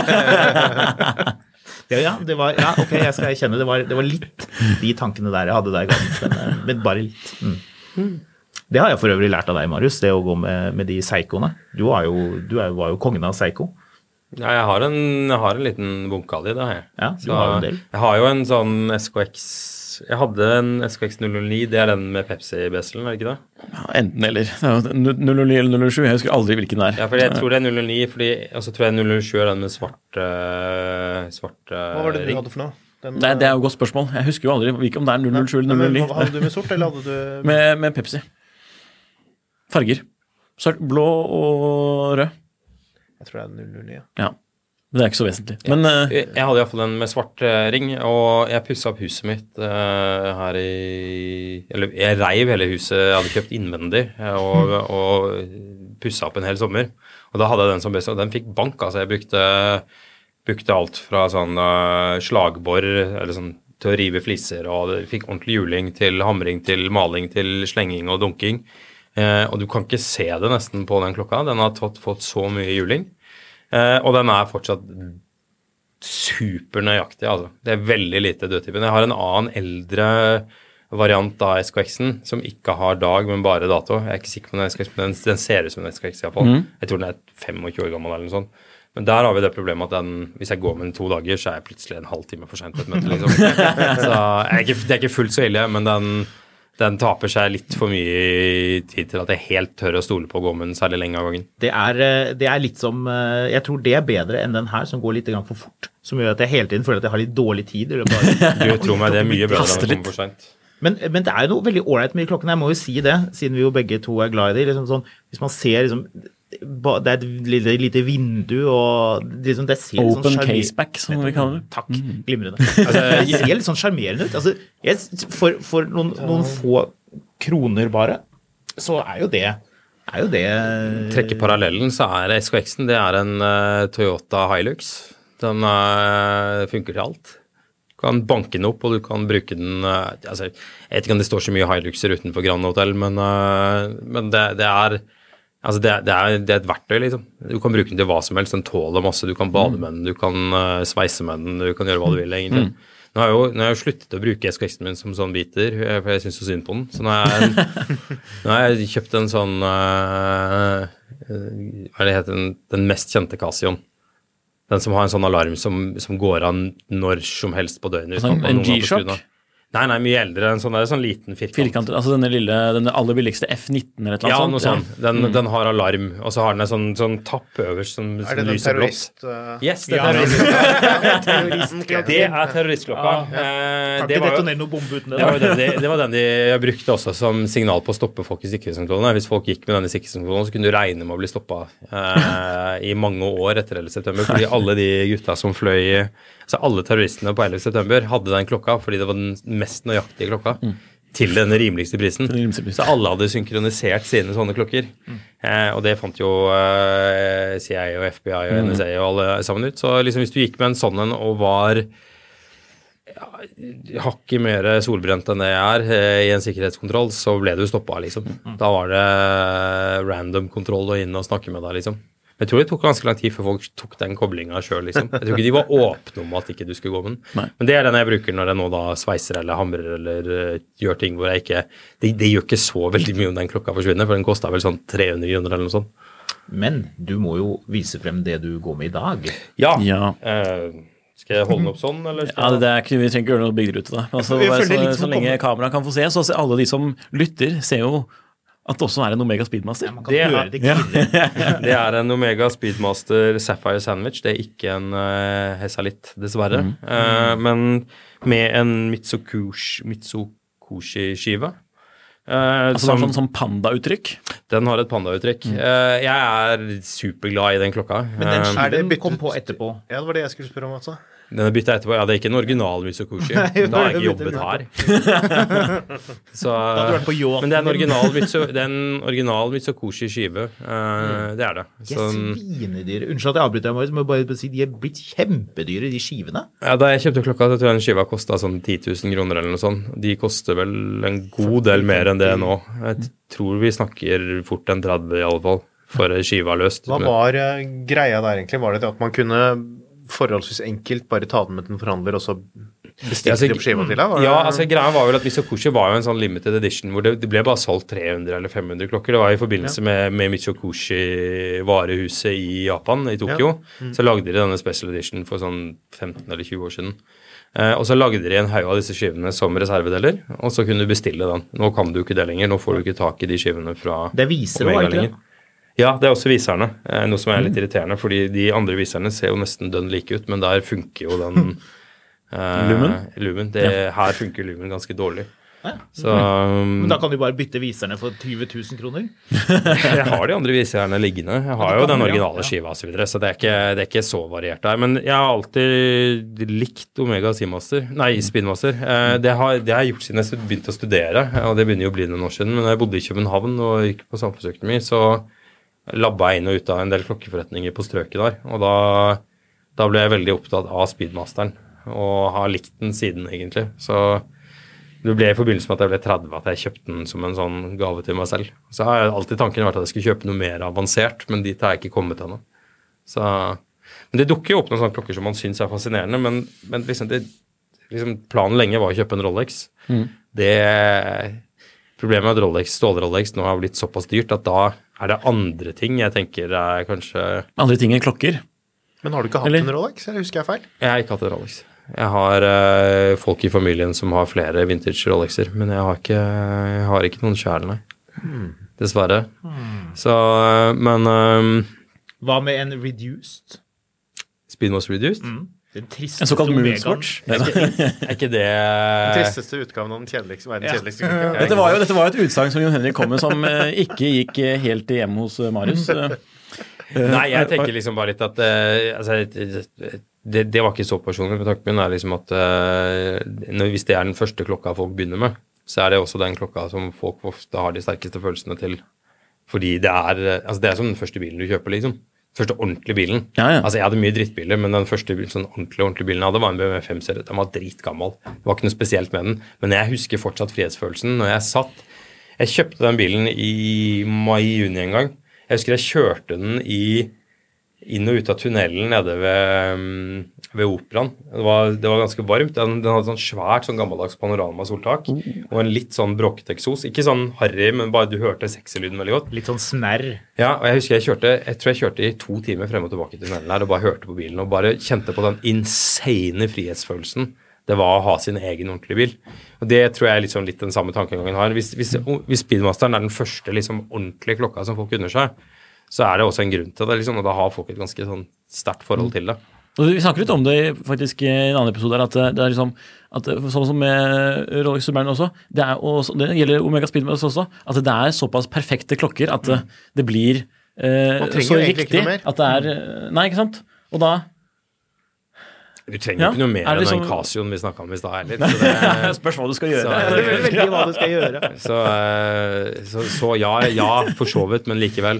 [SPEAKER 5] Det var, ok, jeg skal erkjenne, det var litt de tankene der jeg hadde der i gangen, men bare litt. Det har jeg for øvrig lært av deg, Marius, det å gå med de Seikoene. Du var jo kongen av Seiko.
[SPEAKER 4] Ja, jeg har en liten bunke av de, det har jeg.
[SPEAKER 5] Ja, du har jo en del.
[SPEAKER 4] Jeg har jo en sånn SKX, jeg hadde en SKX 009, det den med Pepsi-beselen, det ikke det?
[SPEAKER 7] Ja, enten eller. Det 009 eller 007, jeg husker aldri hvilken det
[SPEAKER 4] Ja, for jeg tror det 009, og så tror jeg 007 den med svart
[SPEAKER 6] Hva var det du hadde for noe?
[SPEAKER 7] Det jo et godt spørsmål. Jeg husker jo aldri om det 007 eller 009.
[SPEAKER 6] Hadde du med sort, eller hadde du...
[SPEAKER 7] Med Pepsi. Farger. Blå og rød.
[SPEAKER 6] Jeg tror det 009,
[SPEAKER 7] ja. Men det ikke så vesentlig. Men,
[SPEAKER 4] jeg hadde i hvert fall den med svart ring, og jeg pusset opp huset mitt her eller jeg reiv hele huset, jeg hadde kjøpt innvendig, og pusset opp en hel sommer. Og da hadde jeg den som best, og den fikk bank, altså jeg brukte alt fra sånn slagbor, eller sånn, til å rive fliser, og det fikk ordentlig juling til hamring, til maling, til slenging og dunking. Og du kan ikke se det nesten på den klokka. Den har fått så mye juling. Og den fortsatt supernøyaktig, altså. Det veldig lite dødtypen. Jeg har en annen eldre variant av SKX-en, som ikke har dag, men bare dato. Jeg ikke sikker på den SKX, men den ser ut som en SKX i hvert fall. Jeg tror den 25 år gammel eller noe sånt. Men der har vi det problemet at hvis jeg går med den 2 dager, så jeg plutselig en halv time for sent på et møte, liksom. Så det ikke fullt så ille, men den taper seg litt for mye tid til at jeg helt tør å stole på å gå med den særlig lenge av gangen.
[SPEAKER 5] Det litt som, jeg tror det bedre enn den her som går litt for fort, som gjør at jeg hele tiden føler at jeg har litt dårlig tid.
[SPEAKER 4] Du tror meg, det mye bedre enn den kommer for sent.
[SPEAKER 5] Men det noe veldig ålreit med klokken, jeg må jo si det, siden vi jo begge to glad i det. Liksom sånn, hvis man ser liksom, det et lite vindu, og liksom, det ser litt
[SPEAKER 7] Open
[SPEAKER 5] sånn
[SPEAKER 7] caseback, som vi kaller det.
[SPEAKER 5] Takk, glimrende. Altså, det ser litt sånn charmerende ut. Altså, for noen få kroner bare, så jo det
[SPEAKER 4] Trekker parallellen, så SKX-en, det en Toyota Hilux. Den funker til alt. Du kan banke den opp, og du kan bruke den, altså, jeg vet ikke om det står så mye Hiluxer utenfor Grand Hotel, men det altså det et verktøy, liksom. Du kan bruke den til hva som helst, den tåler masse, du kan bade med den, du kan sveise med den, du kan gjøre hva du vil, egentlig. Nå har jeg jo sluttet å bruke SKX-en min som sånn biter, for jeg synes så synd på den. Så nå har jeg kjøpt en sånn, hva det heter, den mest kjente Casio. Den som har en sånn alarm som går an når som helst på døgnet.
[SPEAKER 7] En G-Shock?
[SPEAKER 4] Nei, mye eldre, en sånn liten firkant.
[SPEAKER 7] Altså denne aller billigste F19 eller et eller annet sånt.
[SPEAKER 4] Ja, noe sånt. Den har alarm, og så har den en sånn tapp øverst som
[SPEAKER 6] det
[SPEAKER 4] lyser blått. Yes, det terroristklokka. Det terroristklokka.
[SPEAKER 5] Kan ikke detonere noe bombe uten
[SPEAKER 4] det. Det var den jeg brukte også som signal på å stoppe folk i sikkerhetskontrollen. Hvis folk gikk med denne sikkerhetskontrollen, så kunne du regne med å bli stoppet i mange år etter 11. september, fordi alle de gutta som fløy, så alle terroristene på 11. september hadde den klokka, fordi det var den mest nøyaktige klokka til den rimeligste prisen. Så alle hadde synkronisert sine sånne klokker. Og det fant jo CIA og FBI og NSA og alle sammen ut. Så liksom hvis du gikk med en sånn en og var hakket mer solbrent enn det jeg i en sikkerhetskontroll, så ble du stoppet, liksom. Da var det random kontroll og inn og snakke med deg, liksom. Jeg tror det tok ganske lang tid før folk tok den koblingen selv, liksom. Jeg tror ikke de var åpne om at ikke du skulle gå med den. Men det den jeg bruker når jeg nå da sveiser eller hamrer eller gjør ting hvor jeg ikke... Det gjør ikke så veldig mye om den klokka forsvinner, for den kostet vel sånn 300 kroner eller noe sånt.
[SPEAKER 5] Men du må jo vise frem det du går med i dag.
[SPEAKER 4] Ja. Skal jeg holde den opp sånn, eller?
[SPEAKER 7] Ja, vi trenger ikke gjøre noe bygderute da. Altså, så lenge kamera kan få se, så alle de som lytter ser jo at det også en Omega Speedmaster.
[SPEAKER 4] Det en Omega Speedmaster Sapphire Sandwich. Det ikke en Hesalit, dessverre. Men med en Mitsukoshi-skive.
[SPEAKER 7] Altså det sånn panda-uttrykk?
[SPEAKER 4] Den har et panda-uttrykk. Jeg superglad i den klokka.
[SPEAKER 5] Men den skiven kom på etterpå.
[SPEAKER 6] Ja, det var det jeg skulle spørre om, altså.
[SPEAKER 4] Den er byttet etterpå. Ja, det er ikke en original Mitsukoshi. Da har jeg ikke jobbet her. Så,
[SPEAKER 5] da hadde du vært på yacht.
[SPEAKER 4] men det er en original Mitsukoshi-skive. Det er det.
[SPEAKER 5] De er svinedyre. Unnskyld at jeg avbryter deg, Marius, men bare si, de er blitt kjempedyre, de skivene.
[SPEAKER 4] Ja, da jeg kjøpte klokka, så tror jeg den skiva kostet sånn 10 000 kroner eller noe sånt. De koster vel en god del mer enn det nå. Jeg tror vi snakker fort en 30 i alle fall, for skiva løst.
[SPEAKER 6] Hva var greia der egentlig? Var det at man kunne forholdsvis enkelt bare ta den med en forhandler og så bestilte de på skiva til deg?
[SPEAKER 4] Ja, altså greia var vel at Mitsukoshi var jo en sånn limited edition hvor det ble bare solgt 300 eller 500 klokker. Det var i forbindelse med Mitsukoshi-varehuset i Japan, i Tokyo. Så lagde de denne special edition for sånn 15 eller 20 år siden. Og så lagde de en haug av disse skivene som reservedeler, og så kunne du bestille den. Nå kan du ikke det lenger, nå får du ikke tak i de skivene fra
[SPEAKER 5] Det viser
[SPEAKER 4] Omega
[SPEAKER 5] det, ikke
[SPEAKER 4] lenger. Ja, det er også viserne, noe som er litt irriterende, fordi de andre viserne ser jo nesten dønn like ut, men der funker jo den Lumen. Her funker Lumen ganske dårlig. Så,
[SPEAKER 5] men da kan du bare bytte viserne for 20 000 kroner?
[SPEAKER 4] Jeg har de andre viserne liggende. Jeg har jo den originale skiva og så videre, så det er ikke så variert der. Men jeg har alltid likt Omega Speedmaster. Det har jeg gjort siden jeg begynte å studere, og det begynner jo å bli noen år siden. Men da jeg bodde i København og gikk på samfunnsøkonomi, så labba jeg inn og ut av en del klokkeforretninger på strøket der. Og da ble jeg veldig opptatt av Speedmasteren, og har likt den siden egentlig. Så det ble i forbindelse med at jeg ble 30 at jeg kjøpte den som en sånn gave til meg selv. Så har alltid tanken vært at jeg skulle kjøpe noe mer avansert, men dit har jeg ikke kommet ennå. Men det dukker jo opp noen sånne klokker som man synes er fascinerende, men liksom planen lenge var å kjøpe en Rolex. Problemet med at stål-Rolex nå har blitt såpass dyrt at da er det andre ting jeg tenker er kanskje...
[SPEAKER 7] Andre ting enn klokker?
[SPEAKER 6] Men har du ikke hatt en Rolex, eller husker jeg feil?
[SPEAKER 4] Jeg har ikke hatt en Rolex. Jeg har folk i familien som har flere vintage Rolexer, men jeg har ikke noen sjæl, nei. Dessverre. Så, men...
[SPEAKER 5] Hva med en reduced?
[SPEAKER 4] Speedmaster reduced?
[SPEAKER 7] En såkalt moonswatch.
[SPEAKER 4] Er ikke det...
[SPEAKER 6] Den tristeste utgaven av den kjedeligste klokken.
[SPEAKER 7] Dette var jo et utsagn som Jon Henrik kom med som ikke gikk helt hjem hos Marius.
[SPEAKER 4] Nei, jeg tenker liksom bare litt at det var ikke så personlig, men tanken min er liksom at hvis det er den første klokka folk begynner med, så er det også den klokka som folk ofte har de sterkeste følelsene til. Fordi det er som den første bilen du kjøper, liksom. Første ordentlige bilen.
[SPEAKER 7] Ja.
[SPEAKER 4] Altså, jeg hadde mye drittbiler, men den første sånn ordentlige bilen jeg hadde var en BMW 5-serie. Den var dritgammel. Det var ikke noe spesielt med den. Men jeg husker fortsatt frihetsfølelsen når jeg kjøpte den bilen i mai-juni en gang. Jeg husker jeg kjørte den inn og ut av tunnelen nede ved Operaen. Det var ganske varmt. Den hadde sånn svært, sånn gammeldags panorama-soltak, og en litt sånn bråket eksos. Ikke sånn harry, men bare du hørte sekselyden veldig godt.
[SPEAKER 5] Litt sånn snerr.
[SPEAKER 4] Ja, og jeg husker jeg tror jeg kjørte i 2 timer frem og tilbake til tunnelen her, og bare hørte på bilen, og bare kjente på den insane frihetsfølelsen det var å ha sin egen ordentlige bil. Og det tror jeg er litt den samme tankegangen har. Hvis Speedmasteren er den første liksom ordentlige klokka som folk unner seg, så er det også en grunn til det, liksom, og da har folk et ganske sånn sterkt forhold til det.
[SPEAKER 7] Og vi snakker litt om det faktisk i en annen episode, at det er liksom, at sånn som med Rolex Submariner også, det gjelder Omega Speedmaster også, at det er såpass perfekte klokker at det blir så riktig at det er, nei, ikke sant? Og da
[SPEAKER 4] du trenger ikke noe mer enn den Casioen vi snakket om i stad heller.
[SPEAKER 7] Spørs hva du skal gjøre.
[SPEAKER 5] Det er veldig hva du skal gjøre.
[SPEAKER 4] Så ja, for så vidt, men likevel.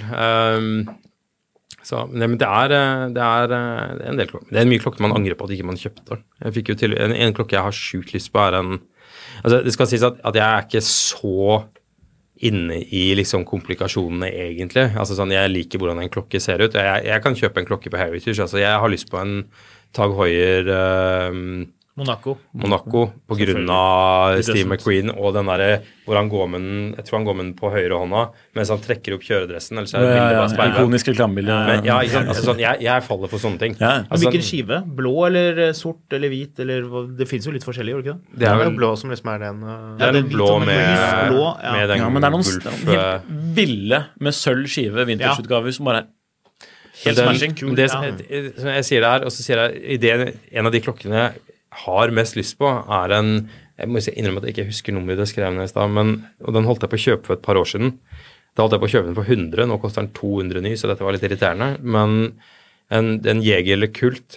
[SPEAKER 4] Men det er en del klokker. Det er mye klokker man angrer på at ikke man kjøpte. Jeg fikk jo til, en klokke jeg har sjukt lyst på er det skal sies at jeg er ikke så inne i liksom komplikasjonene egentlig. Altså sånn, jeg liker hvordan en klokke ser ut. Jeg kan kjøpe en klokke på Heritage. Altså jeg har lyst på en Tag Heuer Monaco på grunn av Steve McQueen og den der hvor han går med den, jeg tror han går med den på høyre hånda mens han trekker opp kjøredressen, ellers er det bildet bare speilet.
[SPEAKER 7] Ikonisk reklamebilde.
[SPEAKER 4] Ja, ikke sant? Altså, sånn, jeg faller for sånne ting.
[SPEAKER 7] Ja.
[SPEAKER 4] Altså,
[SPEAKER 5] hvilken skive? Blå eller sort eller hvit? Eller, det finnes jo litt forskjellig, gjør det ikke det?
[SPEAKER 6] Det er vel blå som liksom er den...
[SPEAKER 4] Det er den blå med den
[SPEAKER 7] ja, men det er noen helt ville med sølv skive vintersutgaver som bare er helt smashing.
[SPEAKER 4] Det som jeg sier det her, og så sier jeg en av de klokkene jeg har mest lyst på er jeg må innrømme at jeg ikke husker nummeret det skrev ned i sted, og den holdt jeg på å kjøpe for et par år siden. Da holdt jeg på å kjøpe den for 100, nå koster den 200 ny, så dette var litt irriterende, men en Jeger eller Kult,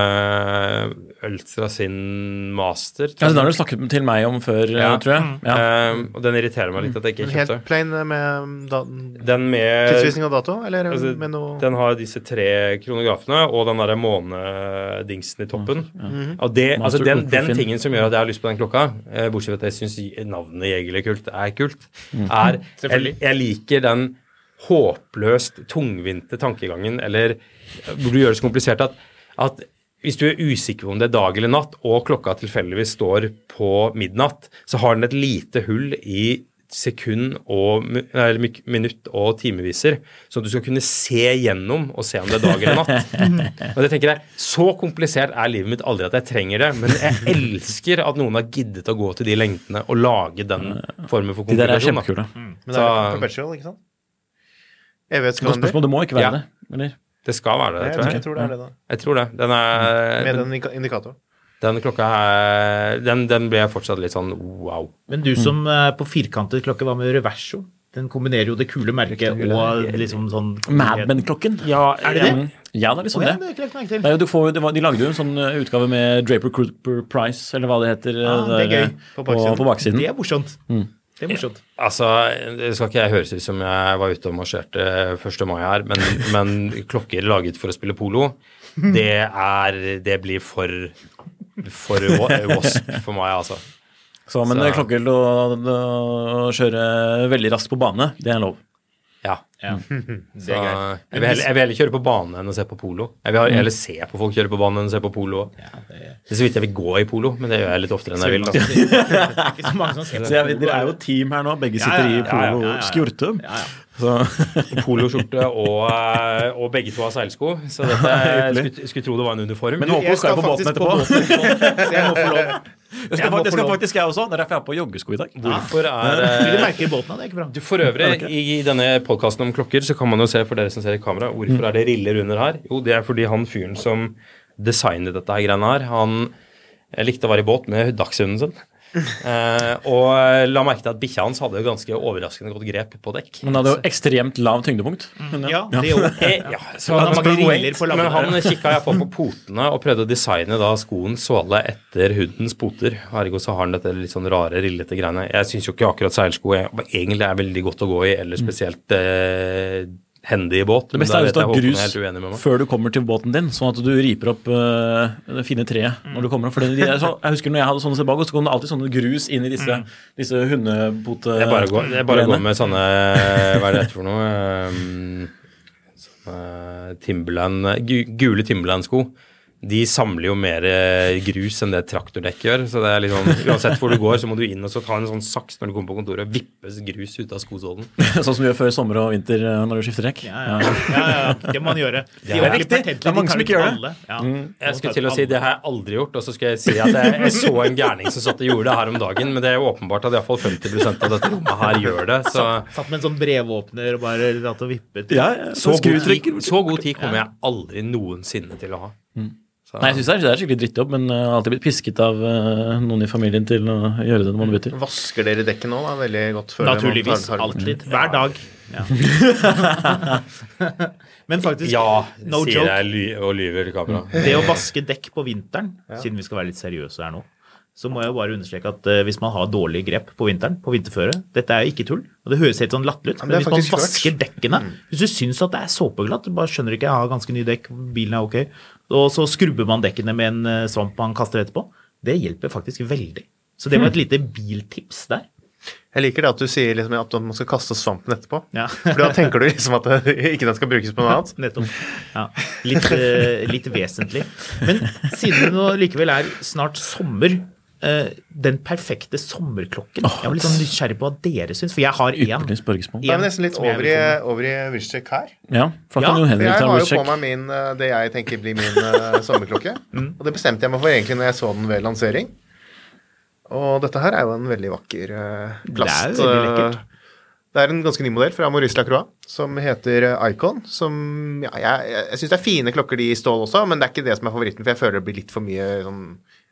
[SPEAKER 4] Ultra sin Master.
[SPEAKER 7] Ja, den har du snakket til meg om før, tror jeg. Ja.
[SPEAKER 4] Og den irriterer meg litt at jeg ikke kjøpte.
[SPEAKER 6] Helt plain med
[SPEAKER 4] den med
[SPEAKER 6] tidsvisning og dato, eller
[SPEAKER 4] altså,
[SPEAKER 6] med noe?
[SPEAKER 4] Den har disse 3 kronografene og den der månedingsen i toppen. Og det, altså den tingen som gjør at jeg har lyst på den klokka, bortsett fra at jeg synes navnet Jeger eller Kult er kult, jeg liker den håpløst tungvinte tankegangen, eller hvor du gjør det så komplisert at hvis du usikker om det dag eller natt, og klokka tilfeldigvis står på midnatt, så har den et lite hull i sekund og minutt og timeviser, så at du skal kunne se gjennom og se om det er dag eller natt. Og det tenker jeg, så komplisert livet mitt aldri at jeg trenger det, men jeg elsker at noen har giddet å gå til de lengtene og lage den formen for
[SPEAKER 7] komplikasjon. De der
[SPEAKER 4] kjempekule.
[SPEAKER 6] Men det perpetual, ikke sant?
[SPEAKER 7] Spørsmål, det må ikke være det, eller?
[SPEAKER 4] Det skal være det, tror jeg.
[SPEAKER 6] Jeg tror det det da.
[SPEAKER 4] Jeg tror det.
[SPEAKER 6] Med den indikator.
[SPEAKER 4] Den klokka den ble fortsatt litt sånn wow.
[SPEAKER 5] Men du som på firkantet klokke, hva med Reverso? Den kombinerer jo det kule merket og liksom sånn...
[SPEAKER 7] Mad Men-klokken?
[SPEAKER 5] Ja, det det?
[SPEAKER 7] Ja, det liksom det. Nei, de lagde jo en sånn utgave med Draper Price, eller hva det heter.
[SPEAKER 5] Det er gøy.
[SPEAKER 7] På baksiden.
[SPEAKER 5] Det er morsomt. Det er morsomt.
[SPEAKER 4] Altså, det skal ikke jeg høres ut som jeg var ute og marsjerte 1. mai her, men klokker laget for å spille polo, det blir for wasp for meg, altså.
[SPEAKER 7] Men klokker til å kjøre veldig raskt på bane, det lov.
[SPEAKER 4] Ja.
[SPEAKER 5] Det er greit.
[SPEAKER 4] Jeg vil heller kjøre på bane enn å se på polo. Jeg vil heller se på folk kjøre på bane enn å se på polo. Det er så vidt jeg vil gå i polo, men det gjør jeg litt oftere enn jeg vil.
[SPEAKER 5] Det er ikke så mange som ser på polo.
[SPEAKER 7] Dere jo team her nå, begge sitter i polo-skjorte.
[SPEAKER 4] Poloskjorte og begge to har seilsko, så dette skulle tro det var en uniform.
[SPEAKER 7] Men Håkon skal på båten etterpå. Jeg må få lov. Det skal faktisk jeg også, det er derfor jeg har på joggesko i dag.
[SPEAKER 4] Hvorfor
[SPEAKER 5] Vil du merke i båten, det er ikke bra.
[SPEAKER 4] Du for øvrig, i denne podcasten om klokker, så kan man jo se for dere som ser i kamera, hvorfor det riller under her? Jo, det er fordi han fyren som designet dette her greiene her, han likte å være i båt med dagshunden sin. Og la merke til at bikkja hans hadde jo ganske overraskende godt grep på dekk.
[SPEAKER 7] Men hadde jo ekstremt lav tyngdepunkt.
[SPEAKER 5] Ja, det
[SPEAKER 4] så men han kikket i hvert fall på potene og prøvde å designe da skoen såle etter hundens poter. Ergo så har han dette litt sånn rare, rillete greiene. Jeg synes jo ikke akkurat seilsko egentlig er veldig godt å gå i, eller spesielt hendig i båt.
[SPEAKER 7] Det beste er hvis du har grus før du kommer til båten din, sånn at du riper opp det fine treet når du kommer opp. For jeg husker når jeg hadde sånne Sebago, så kom det alltid sånne grus inn i disse hundepotene.
[SPEAKER 4] Jeg bare går med sånne, hva det for noe? Timberland, gule Timberland-sko. De samler jo mer grus enn det traktordekk gjør, så det er liksom, uansett hvor du går, så må du inn og så ta en sånn saks når du kommer på kontoret og vippes grus ut av skosålen.
[SPEAKER 7] Sånn som vi gjør før sommer og vinter når du skifter dekk.
[SPEAKER 5] Ja, det må man gjøre.
[SPEAKER 7] Det er viktig, det er mange som ikke gjør det.
[SPEAKER 4] Jeg skulle til å si, det har jeg aldri gjort, og så skal jeg si at jeg så en gærning som satt og gjorde det her om dagen, men det er jo åpenbart at i hvert fall 50% av dette rommet her gjør det.
[SPEAKER 5] Satt med en sånn brevåpner og bare latt og vippet.
[SPEAKER 4] Så god tid kommer jeg aldri noensinne til å ha.
[SPEAKER 7] Nei, jeg synes det er skikkelig drittjobb, men jeg har alltid blitt pisket av noen i familien til å gjøre det når man bytter.
[SPEAKER 6] Vasker dere dekken nå da, veldig godt?
[SPEAKER 5] Naturligvis, alltid, hver dag. Ja. Men faktisk, no
[SPEAKER 4] sier
[SPEAKER 5] joke.
[SPEAKER 4] Jeg og lyver i kamera.
[SPEAKER 5] Det å vaske dekk på vinteren, siden vi skal være litt seriøse her nå, så må jeg bare understreke at hvis man har dårlig grep på vinteren, på vinterføre, dette er jo ikke tull, og det høres helt sånn latterlig ut, men hvis man vasker dekkene, hvis du synes at det er såpeglatt, du bare skjønner ikke, jeg har ganske nye dekk, bilen er ok, og så skrubber man dekkene med en svamp man kaster etterpå, det hjelper faktisk veldig. Så det var et lite biltips der.
[SPEAKER 6] Jeg liker det at du sier liksom at man skal kaste svampen etterpå. Ja. For da tenker du liksom at ikke den skal brukes på noe annet.
[SPEAKER 5] Nettopp. Ja. Litt vesentlig. Men siden det nå likevel er snart sommer, den perfekte sommerklokken. Jeg var litt sånn nysgjerrig på hva dere synes, for jeg har en.
[SPEAKER 6] Det er nesten litt over i Wristcheck her.
[SPEAKER 7] Ja, for jeg
[SPEAKER 6] har jo på meg det jeg tenker blir min sommerklokke. Og det bestemte jeg meg for egentlig når jeg så den ved lansering. Og dette her er jo en veldig vakker plast.
[SPEAKER 5] Det er veldig lekkert.
[SPEAKER 6] Det er en ganske ny modell fra Maurice Lacroix, som heter Icon, som, jeg synes det er fine klokker de i stål også, men det er ikke det som er favoritten, for jeg føler det blir litt for mye sånn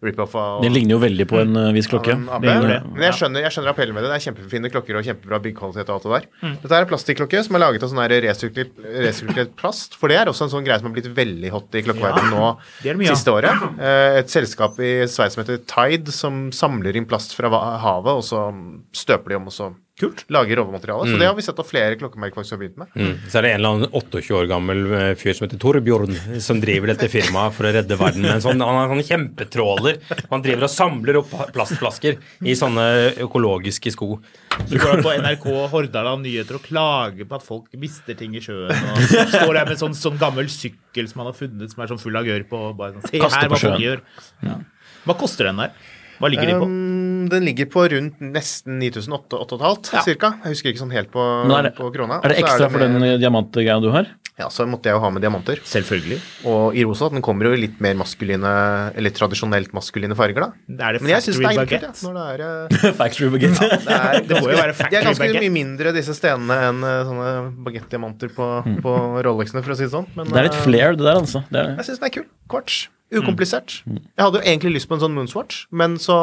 [SPEAKER 6] rip-off av...
[SPEAKER 7] Det ligner jo veldig på en viss klokke.
[SPEAKER 6] Men jeg skjønner appellen med det. Det er kjempefine klokker og kjempebra byggkvalitet og alt det der. Dette er en plastikklokke som er laget av sånn her resirkulert plast, for det er også en sånn greie som har blitt veldig hot i klokkeverdenen nå siste året. Et selskap i Sveits som heter Tide, som samler inn plast fra havet, og så støper de om, og så lager råvemateriale. Så det har vi sett at flere klokkemerker faktisk har begynt med.
[SPEAKER 4] Så er det en eller annen 28 år gammel fyr som heter Torbjørn, som driver dette firmaet for å redde verden. Men han har sånne kjempetråler. Han driver og samler opp plastflasker i sånne økologiske sko.
[SPEAKER 5] Så går han på NRK Hordaland Nyheter og klager på at folk mister ting i sjøen, og står der med en sånn gammel sykkel som han har funnet, som er sånn full av gør på, og bare sånn, se her hva folk gjør. Hva koster den der? Hva ligger de på?
[SPEAKER 6] Den ligger på rundt nesten 9.800 cirka. Jeg husker ikke sånn helt på krona.
[SPEAKER 7] Er det ekstra for den diamantgreia du har?
[SPEAKER 6] Ja, så måtte jeg jo ha med diamanter.
[SPEAKER 5] Selvfølgelig.
[SPEAKER 6] Og i rosa, den kommer jo i litt mer maskuline, eller tradisjonelt maskuline farger da.
[SPEAKER 5] Er det factory baguette?
[SPEAKER 7] Factory baguette.
[SPEAKER 5] Det må jo være factory baguette.
[SPEAKER 6] De er ganske mye mindre disse stenene enn sånne baguette-diamanter på Rolexene, for å si det sånn. Men,
[SPEAKER 7] det er litt flair det der, altså.
[SPEAKER 6] Jeg synes den er kul. Kvarts. Ukomplisert. Jeg hadde jo egentlig lyst på en sånn Moonswatch, men så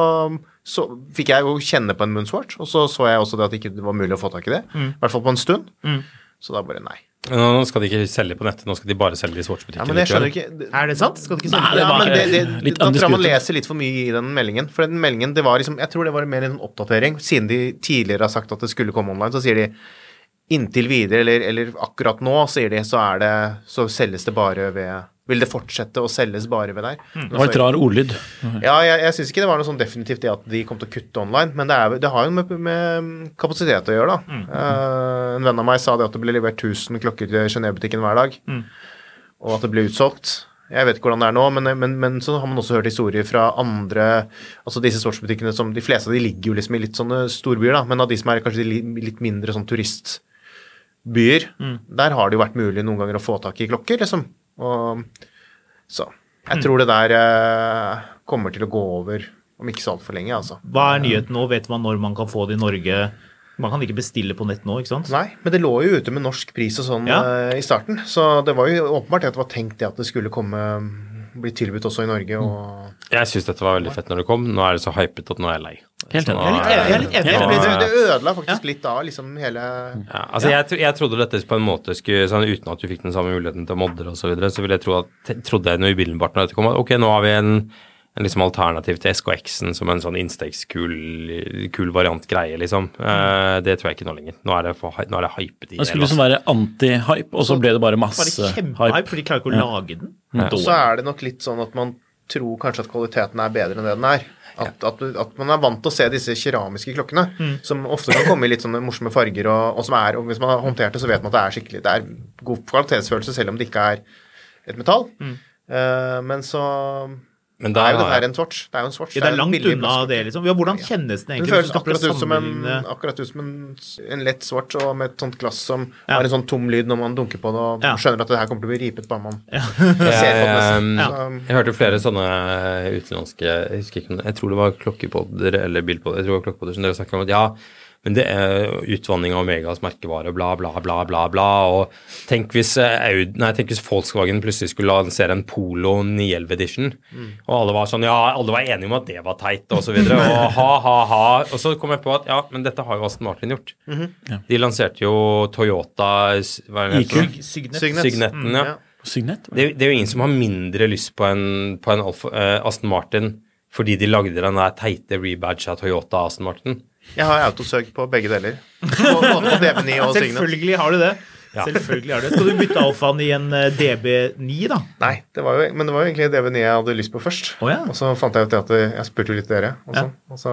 [SPEAKER 6] fikk jeg jo kjenne på en Moonswatch, og så jeg også det at det ikke var mulig å få tak i det. I hvert fall på en stund. Så da bare nei.
[SPEAKER 4] Nå skal de ikke selge på nettet, nå skal de bare selge i Swatch-butikken.
[SPEAKER 6] Ja, men jeg skjønner ikke...
[SPEAKER 5] Er det sant? Skal de ikke selge?
[SPEAKER 6] Ja, men da tror jeg man leser litt for mye i den meldingen. For den meldingen, det var liksom, jeg tror det var mer en oppdatering. Siden de tidligere har sagt at det skulle komme online, så sier de inntil videre, eller akkurat nå, sier de, så selges det bare ved... Vil det fortsette å selges bare ved der?
[SPEAKER 7] Det var et rar ordlyd.
[SPEAKER 6] Ja, jeg synes ikke det var noe sånn definitivt det at de kom til å kutte online, men det har jo med kapasitet å gjøre da. En venn av meg sa det at det ble levert 1000 klokker til Genève-butikken hver dag, og at det ble utsolgt. Jeg vet ikke hvordan det er nå, men så har man også hørt historier fra andre, altså disse Swatch-butikkene som, de fleste av de ligger jo liksom i litt sånne storbyer da, men av de som er kanskje litt mindre sånn turistbyer, der har det jo vært mulig noen ganger å få tak i klokker, liksom. Og så jeg tror det der kommer til å gå over om ikke så alt for lenge, altså.
[SPEAKER 5] Hva er nyheten nå? Vet man når man kan få det i Norge? Man kan ikke bestille på nett nå, ikke sant?
[SPEAKER 6] Nei, men det lå jo ute med norsk pris og sånn i starten, så det var jo åpenbart at det var tenkt det at det skulle bli tilbudt også i Norge. Og...
[SPEAKER 4] Jeg synes dette var veldig fett når det kom. Nå er det så hypet at nå er jeg lei.
[SPEAKER 7] Helt enig.
[SPEAKER 5] Jeg er litt enig.
[SPEAKER 6] Det ødela faktisk litt av liksom hele...
[SPEAKER 4] Ja, altså jeg trodde dette på en måte skulle, sånn, uten at du fikk den samme muligheten til å modde og så videre, så ville jeg trodde jeg noe i bilen når dette kom, ok, nå har vi en liksom alternativ til SKX-en som en sånn innstegskul variant-greie, liksom. Det tror jeg ikke nå lenger. Nå er det hypet i.
[SPEAKER 7] Det skulle liksom være anti-hype, og så ble det bare masse hype.
[SPEAKER 5] Var det kjempe-hype, for de klarer ikke å lage den?
[SPEAKER 6] Og så er det nok litt sånn at man tror kanskje at kvaliteten er bedre enn det den er. At man er vant til å se disse keramiske klokkene, som ofte kan komme i litt sånne morsomme farger, og og hvis man har håndtert det, så vet man at det er skikkelig, det er god kvalitetsfølelse, selv om det ikke er et metall. Men så... Men det er jo en Swatch. Det er jo en Swatch.
[SPEAKER 5] Ja, det er langt unna det, liksom. Ja, hvordan kjennes den egentlig?
[SPEAKER 6] Det føles akkurat ut som en lett Swatch, og med et sånt glass som har en sånn tom lyd når man dunker på det, og skjønner at det her kommer til å bli ripet bare man ser på det nesten.
[SPEAKER 4] Jeg hørte flere sånne utenlandske, jeg tror det var klokkepodder eller bilpodder, jeg tror det var klokkepodder som dere snakket om at men det er utvanning av Omegas merkevare, bla, bla, bla, bla, bla, og tenk hvis Volkswagen plutselig skulle lansere en Polo 911 edition, og alle var sånn, alle var enige om at det var teit, og så videre, og og så kom jeg på at, men dette har jo Aston Martin gjort. De lanserte jo Toyota, Signetten,
[SPEAKER 7] Signet?
[SPEAKER 4] Det er jo ingen som har mindre lyst på en Aston Martin, fordi de lagde den der teite rebadge av Toyota Aston Martin.
[SPEAKER 6] Jeg har autosøk på begge deler. Både på DB9 og Signet.
[SPEAKER 5] Selvfølgelig har du det. Selvfølgelig har du det. Skal du bytte alfaen i en DB9 da?
[SPEAKER 6] Nei, men det var jo egentlig DB9 jeg hadde lyst på først. Og så fant jeg ut at jeg spurte jo litt dere. Og så...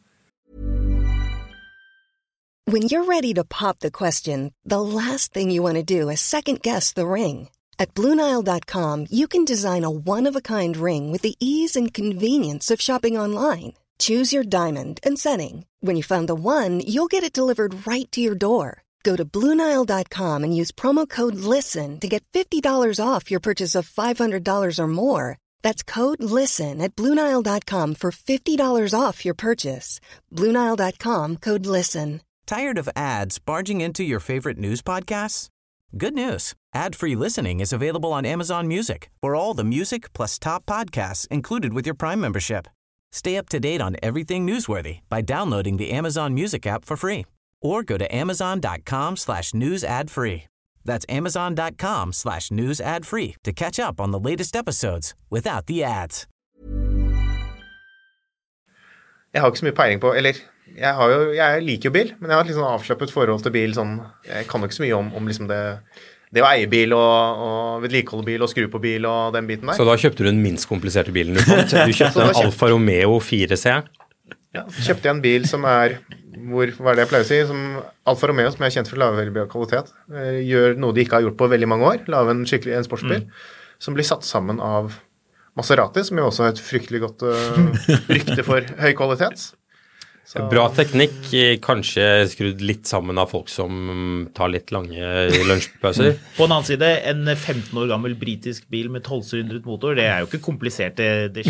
[SPEAKER 1] When you're ready to pop the question, the last thing you want to do is second-guess the ring. At BlueNile.com, you can design a one-of-a-kind ring with the ease and convenience of shopping online. Choose your diamond and setting. When you find the one, you'll get it delivered right to your door. Go to BlueNile.com and use promo code LISTEN to get $50 off your purchase of $500 or more. That's code LISTEN at BlueNile.com for $50 off your purchase. BlueNile.com, code LISTEN.
[SPEAKER 2] Tired of ads barging into your favorite news podcasts? Good news. Ad-free listening is available on Amazon Music for all the music plus top podcasts included with your Prime membership. Stay up to date on everything newsworthy by downloading the Amazon Music app for free or go to amazon.com/news ad free. That's amazon.com/news ad free to catch up on the latest episodes without the ads.
[SPEAKER 6] Jeg har ikke så mye peiling på, eller jeg liker jo bil, men jeg har et litt sånn avslappet forhold til bil, sånn, jeg kan jo ikke så mye om liksom det å eie bil og vedlikeholde bil og skru på bil og den biten der.
[SPEAKER 4] Så da kjøpte du den minst kompliserte bilen du fant? Du kjøpte en Alfa Romeo 4C?
[SPEAKER 6] Ja, kjøpte jeg en bil som hva er det jeg pleier å si, som Alfa Romeo, som er kjent for lavere kvalitet, gjør noe de ikke har gjort på veldig mange år, lave en sportsbil, som blir satt sammen av Maserati, som jo også har et fryktelig godt rykte for høy kvalitet. Så.
[SPEAKER 4] Bra teknikk, kanskje skrudd litt sammen av folk som tar litt lange lunsjpauser.
[SPEAKER 5] På en annen side, en 15 år gammel britisk bil med 12-sylindret motor, det er jo ikke komplisert, det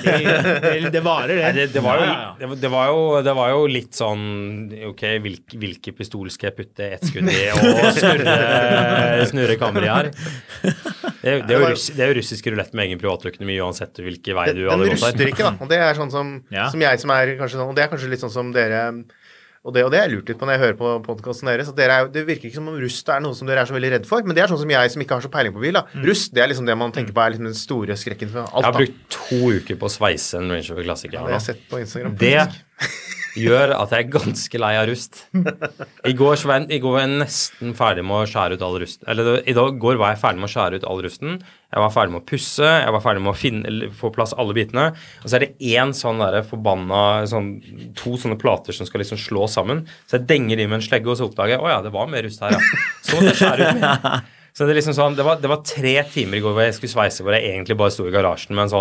[SPEAKER 5] varer det.
[SPEAKER 4] Nei, det var jo litt sånn, ok, hvilke pistol skal jeg putte et skudd i og snurre kammeret her? Det er jo russisk rulett med egen privatøkonomi uansett hvilke vei du hadde gått der.
[SPEAKER 6] Den ruster ikke da, og det er sånn som jeg som er kanskje sånn, og det er kanskje litt sånn som dere, og det er lurt litt på når jeg hører på podcasten deres, at det virker ikke som om rust er noe som dere er så veldig redd for, men det er sånn som jeg som ikke har så peiling på bil da. Rust, det er liksom det man tenker på er liksom den store skrekken for alt.
[SPEAKER 4] Jeg har brukt 2 uker på å sveise en Range Rover Classic.
[SPEAKER 6] Det har jeg sett på Instagram.
[SPEAKER 4] Det gjør at jeg er ganske lei av rust. I går var jeg nesten ferdig med å skjære ut all rust. Eller i går var jeg ferdig med å skjære ut all rusten. Jeg var ferdig med å pusse, jeg var ferdig med å få plass alle bitene. Og så er det en sånn der forbanna, 2 sånne plater som skal liksom slå sammen. Så jeg denger i med en slegge, og så oppdager jeg, det var mer rust her, ja. Så måtte jeg skjære ut mer. Så det er liksom sånn, det var 3 timer i går hvor jeg skulle sveise, hvor jeg egentlig bare stod i garasjen med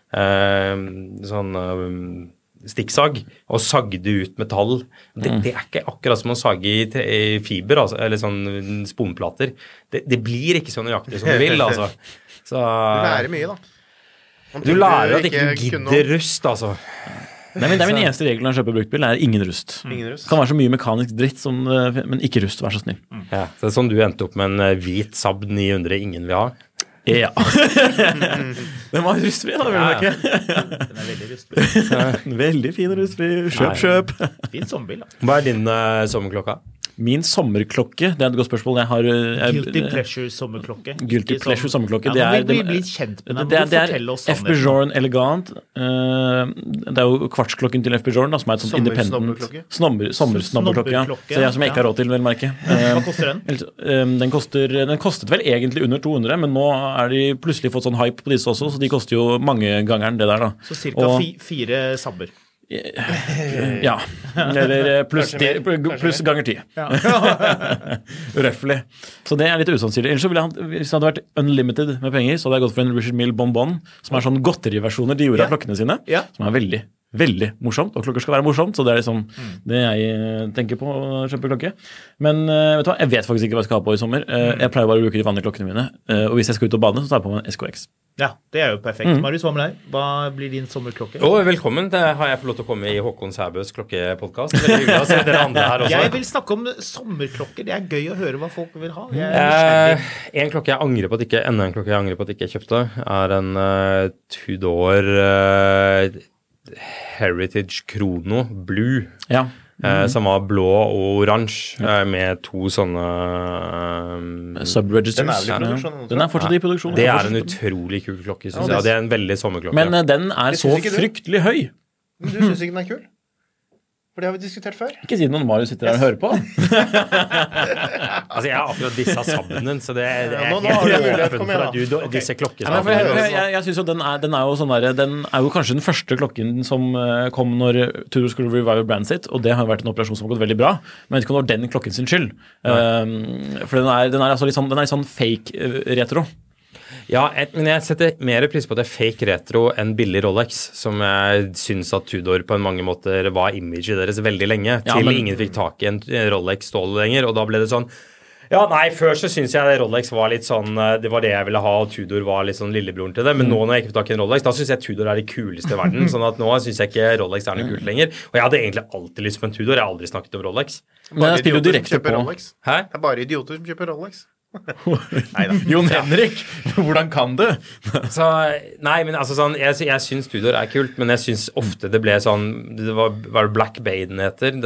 [SPEAKER 4] en sånn stikksag og sagde ut metall. Det er ikke akkurat som å sage i fiber, altså, eller sånn sponplater. Det blir ikke så nøyaktig som du vil, altså. Så,
[SPEAKER 6] du lærer mye, da.
[SPEAKER 4] Du lærer at ikke du gidder rust, altså.
[SPEAKER 7] Nei, men det er min eneste regel når jeg kjøper bruktbil, er ingen rust. Det kan være så mye mekanisk dritt, men ikke rust, vær så snill.
[SPEAKER 4] Ja, så det er sånn du endte opp med en hvit Saab 900 ingen vil ha.
[SPEAKER 7] Ja. Den var rustfri, da, vil du ikke?
[SPEAKER 5] Den er veldig rustfri.
[SPEAKER 7] Veldig fin rustfri. Kjøp.
[SPEAKER 5] Fin sommerbil, da.
[SPEAKER 4] Hva er din sommerklokka?
[SPEAKER 7] Min sommerklokke, det er et godt spørsmål.
[SPEAKER 5] Guilty pleasure sommerklokke.
[SPEAKER 7] Guilty pleasure sommerklokke.
[SPEAKER 5] Ja, vi blir kjent med den.
[SPEAKER 7] Det er F. Bjorn Elegant. Det er jo kvartsklokken til F. Bjorn, som er et sånt independent sommersnobberklokke. Så jeg som jeg ikke har råd til, vel merke.
[SPEAKER 5] Hva koster den?
[SPEAKER 7] Den kostet vel egentlig under 200, men nå er de plutselig fått sånn hype på disse også, så de koster jo mange gangeren det der da.
[SPEAKER 5] Så cirka 4 sabber.
[SPEAKER 7] Ja, eller pluss ganger 10. Røffelig. Så det er litt usannsynlig. Ellers så ville hvis det hadde vært unlimited med penger, så hadde jeg gått for en Richard Mille Bonbon, som er sånn godteriversjoner de gjorde av klokkene sine, som er veldig, veldig morsomt, og klokker skal være morsomt, så det er liksom det jeg tenker på å kjøpe klokke. Men vet du hva, jeg vet faktisk ikke hva jeg skal ha på i sommer. Jeg pleier bare å bruke de vanlige klokkene mine, og hvis jeg skal ut og bade, så tar jeg på meg en SKX.
[SPEAKER 5] Ja, det er jo perfekt. Marius, hva med deg? Hva blir din sommerklokke?
[SPEAKER 4] Velkommen. Det har jeg fått lov til å komme i Håkon Sæbøs klokkepodcast. Veldig hyggelig å se dere andre her også.
[SPEAKER 5] Jeg vil snakke om sommerklokker. Det er gøy å høre hva folk vil ha.
[SPEAKER 4] En klokke jeg angrer på at ikke, enda en klokke jeg angrer på at ikke jeg kjøpte, er en Tudor Heritage Chrono Blue. Ja. Som var blå og oransje med 2 sånne
[SPEAKER 7] subregisters. Den er fortsatt i produksjon.
[SPEAKER 4] Det er en utrolig kul klokke, synes jeg. Det er en veldig sommerklokke.
[SPEAKER 7] Men den er så fryktelig høy.
[SPEAKER 6] Men du synes ikke den er kul? For det har vi diskutert før.
[SPEAKER 7] Ikke si det når Marius sitter der og hører på.
[SPEAKER 4] Altså, jeg har akkurat disse sammen, så det er
[SPEAKER 6] nå har du mulighet, kom igjen da.
[SPEAKER 4] Disse klokkene.
[SPEAKER 7] Jeg synes jo den er jo sånn der, den er jo kanskje den første klokken som kom når Tudor skulle revive brand sitt, og det har vært en operasjon som har gått veldig bra, men jeg vet ikke om det var den klokken sin skyld. For den er altså litt sånn fake retro.
[SPEAKER 4] Ja, men jeg setter mer pris på det fake retro enn billig Rolex, som jeg synes at Tudor på en mange måter var imaget deres veldig lenge, til ingen fikk tak i en Rolex stål lenger, og da ble det sånn, før så synes jeg Rolex var litt sånn, det var det jeg ville ha, og Tudor var litt sånn lillebroren til det, men nå når jeg ikke får tak i en Rolex, da synes jeg Tudor er det kuleste i verden, sånn at nå synes jeg ikke Rolex er noe kult lenger, og jeg hadde egentlig alltid lyst på en Tudor, jeg har aldri snakket om Rolex.
[SPEAKER 6] Bare idioter som kjøper Rolex.
[SPEAKER 4] Hæ?
[SPEAKER 6] Det er bare idioter som kjøper Rolex.
[SPEAKER 7] Jon Henrik, hvordan kan du?
[SPEAKER 4] Nei, men altså sånn, jeg synes Tudor kult, men jeg synes ofte det ble sånn, det var Black Bay den heter,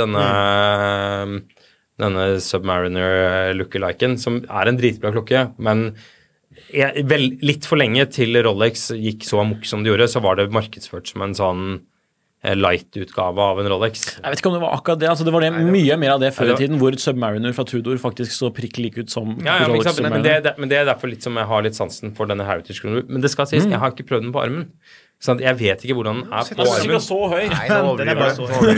[SPEAKER 4] denne Submariner lookaliken, som en dritbra klokke, men litt for lenge til Rolex gikk så amok som det gjorde, så var det markedsført som en sånn light-utgave av en Rolex.
[SPEAKER 7] Jeg vet ikke om det var akkurat det, altså det var mye mer av det før i tiden, hvor Submariner fra Tudor faktisk så prikk like ut som Rolex Submariner.
[SPEAKER 4] Men det derfor litt som jeg har litt sansen for denne Heritage-kronen. Men det skal sies, jeg har ikke prøvd den på armen. Sånn, jeg vet ikke hvordan den på armen.
[SPEAKER 7] Så høy.
[SPEAKER 6] Nei, den bare så høy.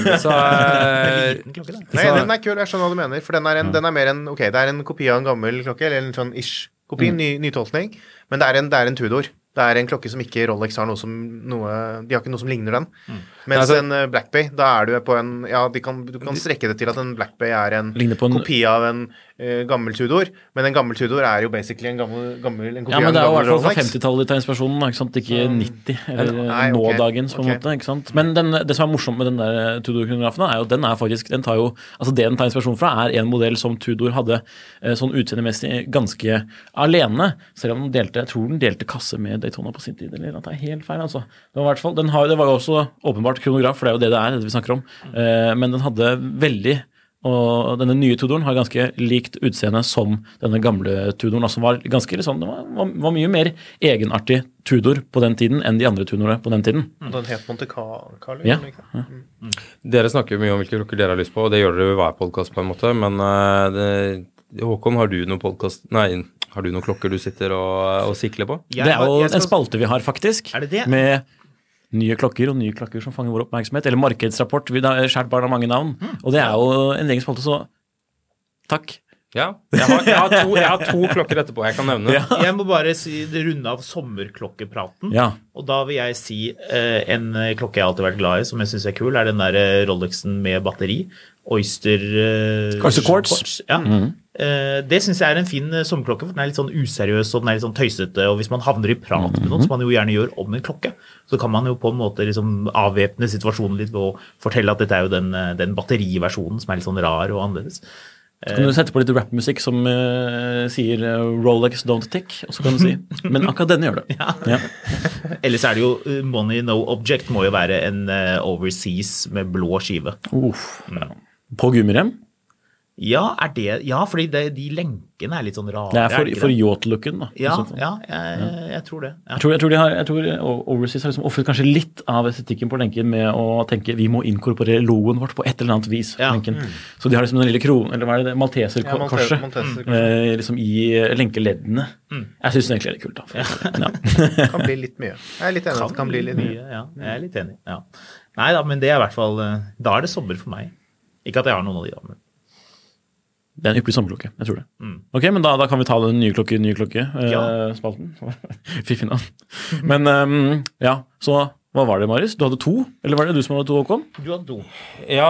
[SPEAKER 6] Nei, den kul, jeg skjønner hva du mener, for den mer en, ok, det en kopi av en gammel klokke, eller en sånn ish kopi, nytolkning, men det en Tudor. Det en klokke som ikke Rolex har de har ikke noe som ligner den. Mens en Black Bay, da du på en, du kan strekke det til at en Black Bay en kopi av en gammel Tudor, men en gammel Tudor jo basically en kopi av en gammel Rolex.
[SPEAKER 7] Ja, men det jo i hvert fall fra 50-tallet litt av inspirasjonen, ikke sant? Ikke 90, eller nådagens på en måte, ikke sant? Men det som morsomt med den der Tudor-kronografen jo, den faktisk, den tar jo, altså det den tar inspirasjon fra en modell som Tudor hadde sånn utseendemessig ganske alene, selv om jeg tror den delte kasse med Daytona på sin tid, eller at det helt feil, altså. Det var i hvert fall, det var jo også åpenbart kronograf, for det jo det vi snakker om, men den hadde veldig, og denne nye Tudoren har ganske likt utseende som denne gamle Tudoren, som var ganske liksom, det var mye mer egenartig Tudor på den tiden enn de andre Tudorene på den tiden.
[SPEAKER 6] Den het Monte Carlo.
[SPEAKER 7] Ja.
[SPEAKER 4] Dere snakker jo mye om hvilke klokker dere har lyst på, og det gjør dere jo hver podcast på en måte, men Håkon, har du noen podcast? Nei, har du noen klokker du sitter og sikler på?
[SPEAKER 7] Det jo en spalte vi har faktisk, det? Med nye klokker og nye klokker som fanger vår oppmerksomhet, eller markedsrapport, vi har skjært barn av mange navn, og det jo en egen spalte, så takk.
[SPEAKER 4] Ja, jeg har to klokker etterpå jeg kan nevne.
[SPEAKER 5] Ja. Jeg må bare runde av sommerklokkepraten, og da vil jeg si en klokke jeg alltid har vært glad i, som jeg synes kul, den der Rolexen med batteri, Oyster
[SPEAKER 7] Quartz.
[SPEAKER 5] Ja. Det synes jeg en fin sommerklokke, for den litt sånn useriøs, og den litt sånn tøysete, og hvis man havner i prat med noen, som man jo gjerne gjør om en klokke, så kan man jo på en måte liksom avvæpne situasjonen litt, og fortelle at dette jo den batteriversjonen som litt sånn rar og annerledes.
[SPEAKER 7] Så kan du sette på litt rapmusikk som sier Rolex don't tick, og så kan du si, men akkurat denne gjør det.
[SPEAKER 5] Ja. Ellers det jo Money No Object må jo være en overseas med blå skive.
[SPEAKER 7] På gummirem?
[SPEAKER 5] Ja, fordi de lenkene litt sånn rare.
[SPEAKER 7] Det for yacht-looken da.
[SPEAKER 5] Ja, jeg tror det. Ja.
[SPEAKER 7] Jeg tror Overseas har liksom offret kanskje litt av estetikken på lenken med å tenke, vi må inkorporere logoen vårt på et eller annet vis på lenken. Så de har liksom den lille kronen, eller det, Malteser-korset, liksom i lenkeleddene. Jeg synes det egentlig litt kult da.
[SPEAKER 6] Det kan bli litt mye. Jeg litt enig at det kan bli litt mye.
[SPEAKER 5] Ja, jeg litt enig, ja. Nei da, men det i hvert fall, da det sommer for meg. Ikke at jeg har noen av de da, men
[SPEAKER 7] det en ypperlig sommerklokke, jeg tror det. Ok, men da kan vi ta den nye klokke spalten. Fiffig navn. Men så hva var det, Marius? Du hadde 2? Eller var det du som hadde 2, Håkon?
[SPEAKER 5] Du hadde 2.
[SPEAKER 4] Ja,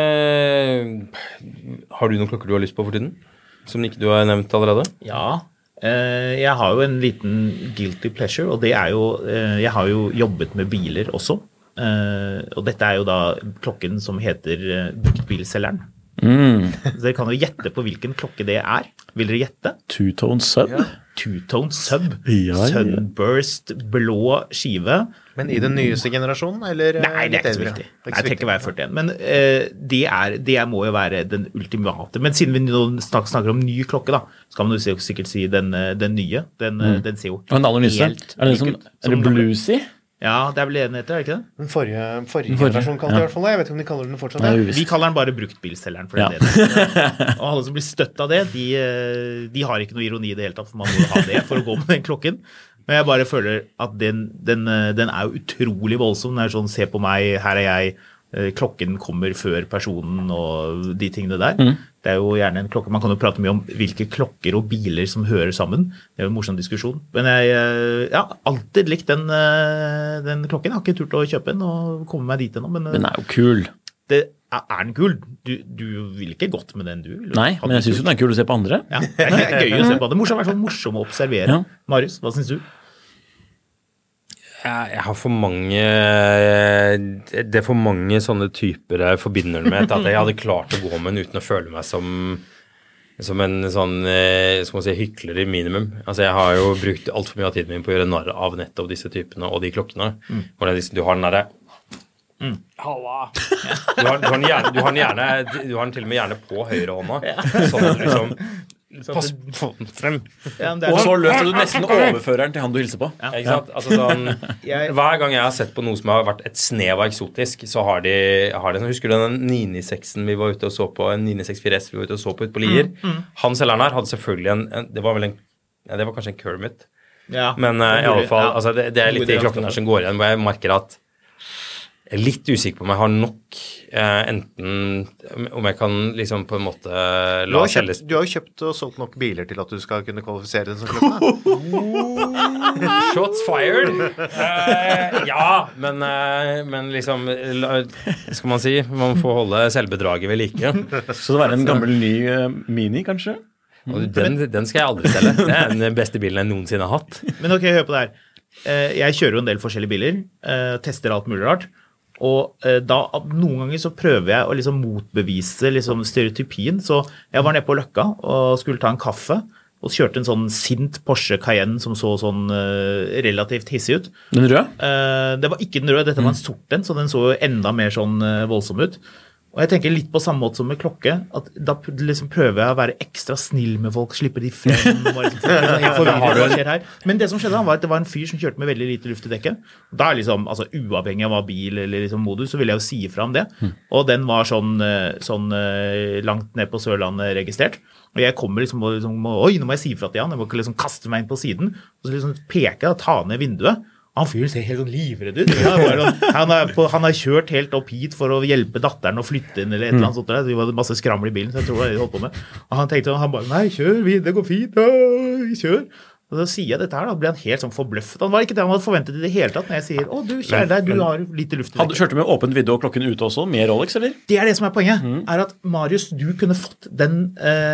[SPEAKER 4] har du noen klokker du har lyst på for tiden? Som ikke du har nevnt allerede?
[SPEAKER 5] Ja, jeg har jo en liten guilty pleasure, og det jo, jeg har jo jobbet med biler også. Og dette jo da klokken som heter bruktbilselgeren. Så dere kan jo gjette på hvilken klokke det Vil dere gjette?
[SPEAKER 7] Two-tone sub?
[SPEAKER 5] Two-tone sub. Sunburst, blå skive.
[SPEAKER 6] Men i den nyeste generasjonen, eller?
[SPEAKER 5] Nei, det ikke så viktig. Jeg trenger ikke være 41. Men det må jo være den ultimate. Men siden vi nå snakker om ny klokke da, så kan man jo sikkert si den nye. Den ser jo helt
[SPEAKER 7] lik ut. Er det bluesy?
[SPEAKER 5] Ja, det vel det den heter, ikke det?
[SPEAKER 6] Den forrige generasjon kalte det i hvert fall det. Jeg vet ikke om de kaller den fortsatt det.
[SPEAKER 5] Vi kaller den bare bruktbilselgeren, for det. Og alle som blir støtt av det, de har ikke noe ironi i det hele tatt, for man må ha det for å gå med den klokken. Men jeg bare føler at den jo utrolig voldsom. Den sånn, se på meg, her jeg, klokken kommer før personen og de tingene der. Det jo gjerne en klokke, man kan jo prate mye om hvilke klokker og biler som hører sammen. Det jo en morsom diskusjon. Men jeg har alltid likt den klokken. Jeg har ikke turt å kjøpe den og komme meg dit ennå. Men
[SPEAKER 7] den jo kul.
[SPEAKER 5] Det den kul? Du vil ikke godt med den, du?
[SPEAKER 7] Nei, men jeg synes jo den kul å se på andre.
[SPEAKER 5] Ja, det gøy å se på. Det morsom å observere. Ja. Marius, hva synes du?
[SPEAKER 4] Jeg har for mange det for mange sånne typer jeg forbinder med at jeg hadde klart å gå med den uten å føle meg som som en sånn, skal man si, hykler i minimum. Altså, jeg har jo brukt alt for mye av tiden min på å gjøre narr av nettopp disse typene og de klokkene. Hvor det liksom, du har den der... Halla! Du har den til og med gjerne på høyre hånda. Sånn at du liksom... Pass på den frem.
[SPEAKER 7] Ja, og så løser du nesten overføreren til han du hilser på.
[SPEAKER 4] Ja. Ikke sant? Altså sånn, hver gang jeg har sett på noe som har vært et snev av eksotisk, så har de sånn, husker du den 996-en vi var ute og så på, en 964S vi var ute og så på ut på Lier? Han selgeren her hadde selvfølgelig det var kanskje en Kermit. Ja, men i alle fall, altså, det litt de klokkene der som går igjen, hvor jeg merker at jeg litt usikker på om jeg har nok enten om jeg kan liksom på en måte selges.
[SPEAKER 6] Du har jo kjøpt og solgt nok biler til at du skal kunne kvalifisere den som klokke.
[SPEAKER 4] Shots fired. Ja, men liksom skal man si, man får holde selvbedraget ved like.
[SPEAKER 7] Så det var en gammel ny Mini kanskje?
[SPEAKER 4] Og den skal jeg aldri selge. Det den beste bilen jeg noensinne har hatt.
[SPEAKER 5] Men ok, hør på det her. Jeg kjører jo en del forskjellige biler, tester alt mulig rart. Og da, noen ganger så prøver jeg å liksom motbevise liksom stereotypien, så jeg var nede på Løkka og skulle ta en kaffe, og kjørte en sånn sint Porsche Cayenne som så sånn relativt hissig ut.
[SPEAKER 7] Den røde?
[SPEAKER 5] Det var ikke den røde, dette var en sort den, så den så jo enda mer sånn voldsom ut. Og jeg tenker litt på samme måte som med klokke, at da liksom prøver jeg å være ekstra snill med folk, slippe de frem, og hva skjer her. Men det som skjedde var at det var en fyr som kjørte med veldig lite luft i dekket. Da liksom, altså uavhengig av hva bil eller liksom modus, så ville jeg jo si fra om det. Og den var sånn langt ned på Sørlandet registrert. Og jeg kommer liksom og oi, nå må jeg si fra til han, jeg må ikke liksom kaste meg inn på siden, og så liksom peker jeg og tar ned vinduet. Han fyren ser helt sånn livredd ut. Han har kjørt helt opp hit for å hjelpe datteren å flytte inn eller et eller annet sånt. Det var masse skraml i bilen, så jeg tror det var det de holdt på med. Og han tenkte, han bare, nei, kjør, det går fint, kjør. Og da sier jeg dette her, da ble han helt sånn forbløffet. Han var ikke det han hadde forventet i det hele tatt når jeg sier, du kjære deg, du har lite luft i det.
[SPEAKER 7] Kjørte du med åpent vindu og klokken ute også, med Rolex, eller?
[SPEAKER 5] Det det som poenget, er at Marius, du kunne fått den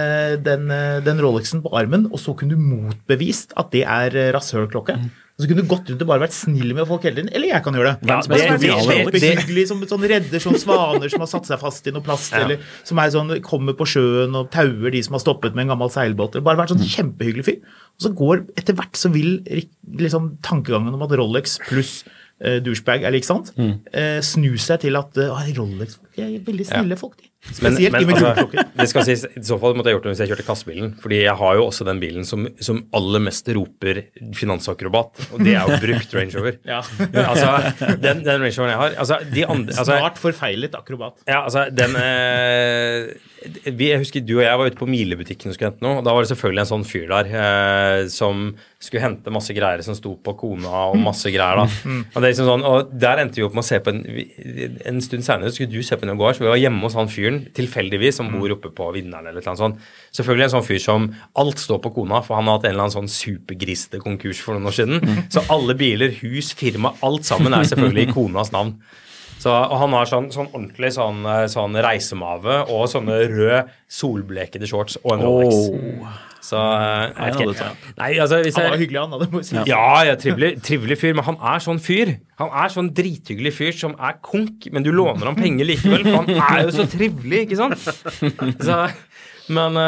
[SPEAKER 5] Rolexen på armen, og så kunne du motbevist at det rasørklokke. Så kunne du gått rundt og bare vært snill med folk hele tiden, eller jeg kan gjøre det.
[SPEAKER 7] Ja, det
[SPEAKER 5] kjempehyggelig, som sånn redder sånn svaner som har satt seg fast i noe plast, eller som sånn, kommer på sjøen og tauer de som har stoppet med en gammel seilbåt. Bare vært sånn kjempehyggelig fyr. Og så går, etter hvert så vil liksom tankegangen om at Rolex pluss douchebag like sant, snu seg til at Rolex er veldig snille folk, de. Spesielt i miljøklokker.
[SPEAKER 4] Det skal sies, i så fall måtte jeg gjort det hvis jeg kjørte kassebilen, fordi jeg har jo også den bilen som aller mest roper finansakrobat, og det jo brukt Range Rover.
[SPEAKER 5] Ja.
[SPEAKER 4] Altså, den Range Roveren jeg har, altså, de andre... Altså,
[SPEAKER 5] Snart forfeilet akrobat.
[SPEAKER 4] Ja, altså, jeg husker du og jeg var ute på Milebutikken og skulle hente noe, og da var det selvfølgelig en sånn fyr der som skulle hente masse greier som sto på kona og masse greier da. Og det liksom sånn, og der endte vi opp med å se på en stund senere, så skulle du se på en gård, så vi var hjemme hos han fyren, tilfeldigvis, som bor oppe på Vinneren eller et eller annet sånt. Selvfølgelig en sånn fyr som alt står på kona, for han har hatt en eller annen sånn supergriste konkurs for noen år siden. Så alle biler, hus, firma, alt sammen selvfølgelig i konas navn. Så, og han har sånn ordentlig sånn reisemave og sånne røde solblekede shorts og en Rolex. Så nei, altså hvis
[SPEAKER 5] han var hyggelig, han hadde si.
[SPEAKER 4] Ja, trivelig fyr, men han sånn fyr. Han sånn drithyggelig fyr som konk, men du låner ham penger likevel, for han jo så trivelig, ikke sant? Så, men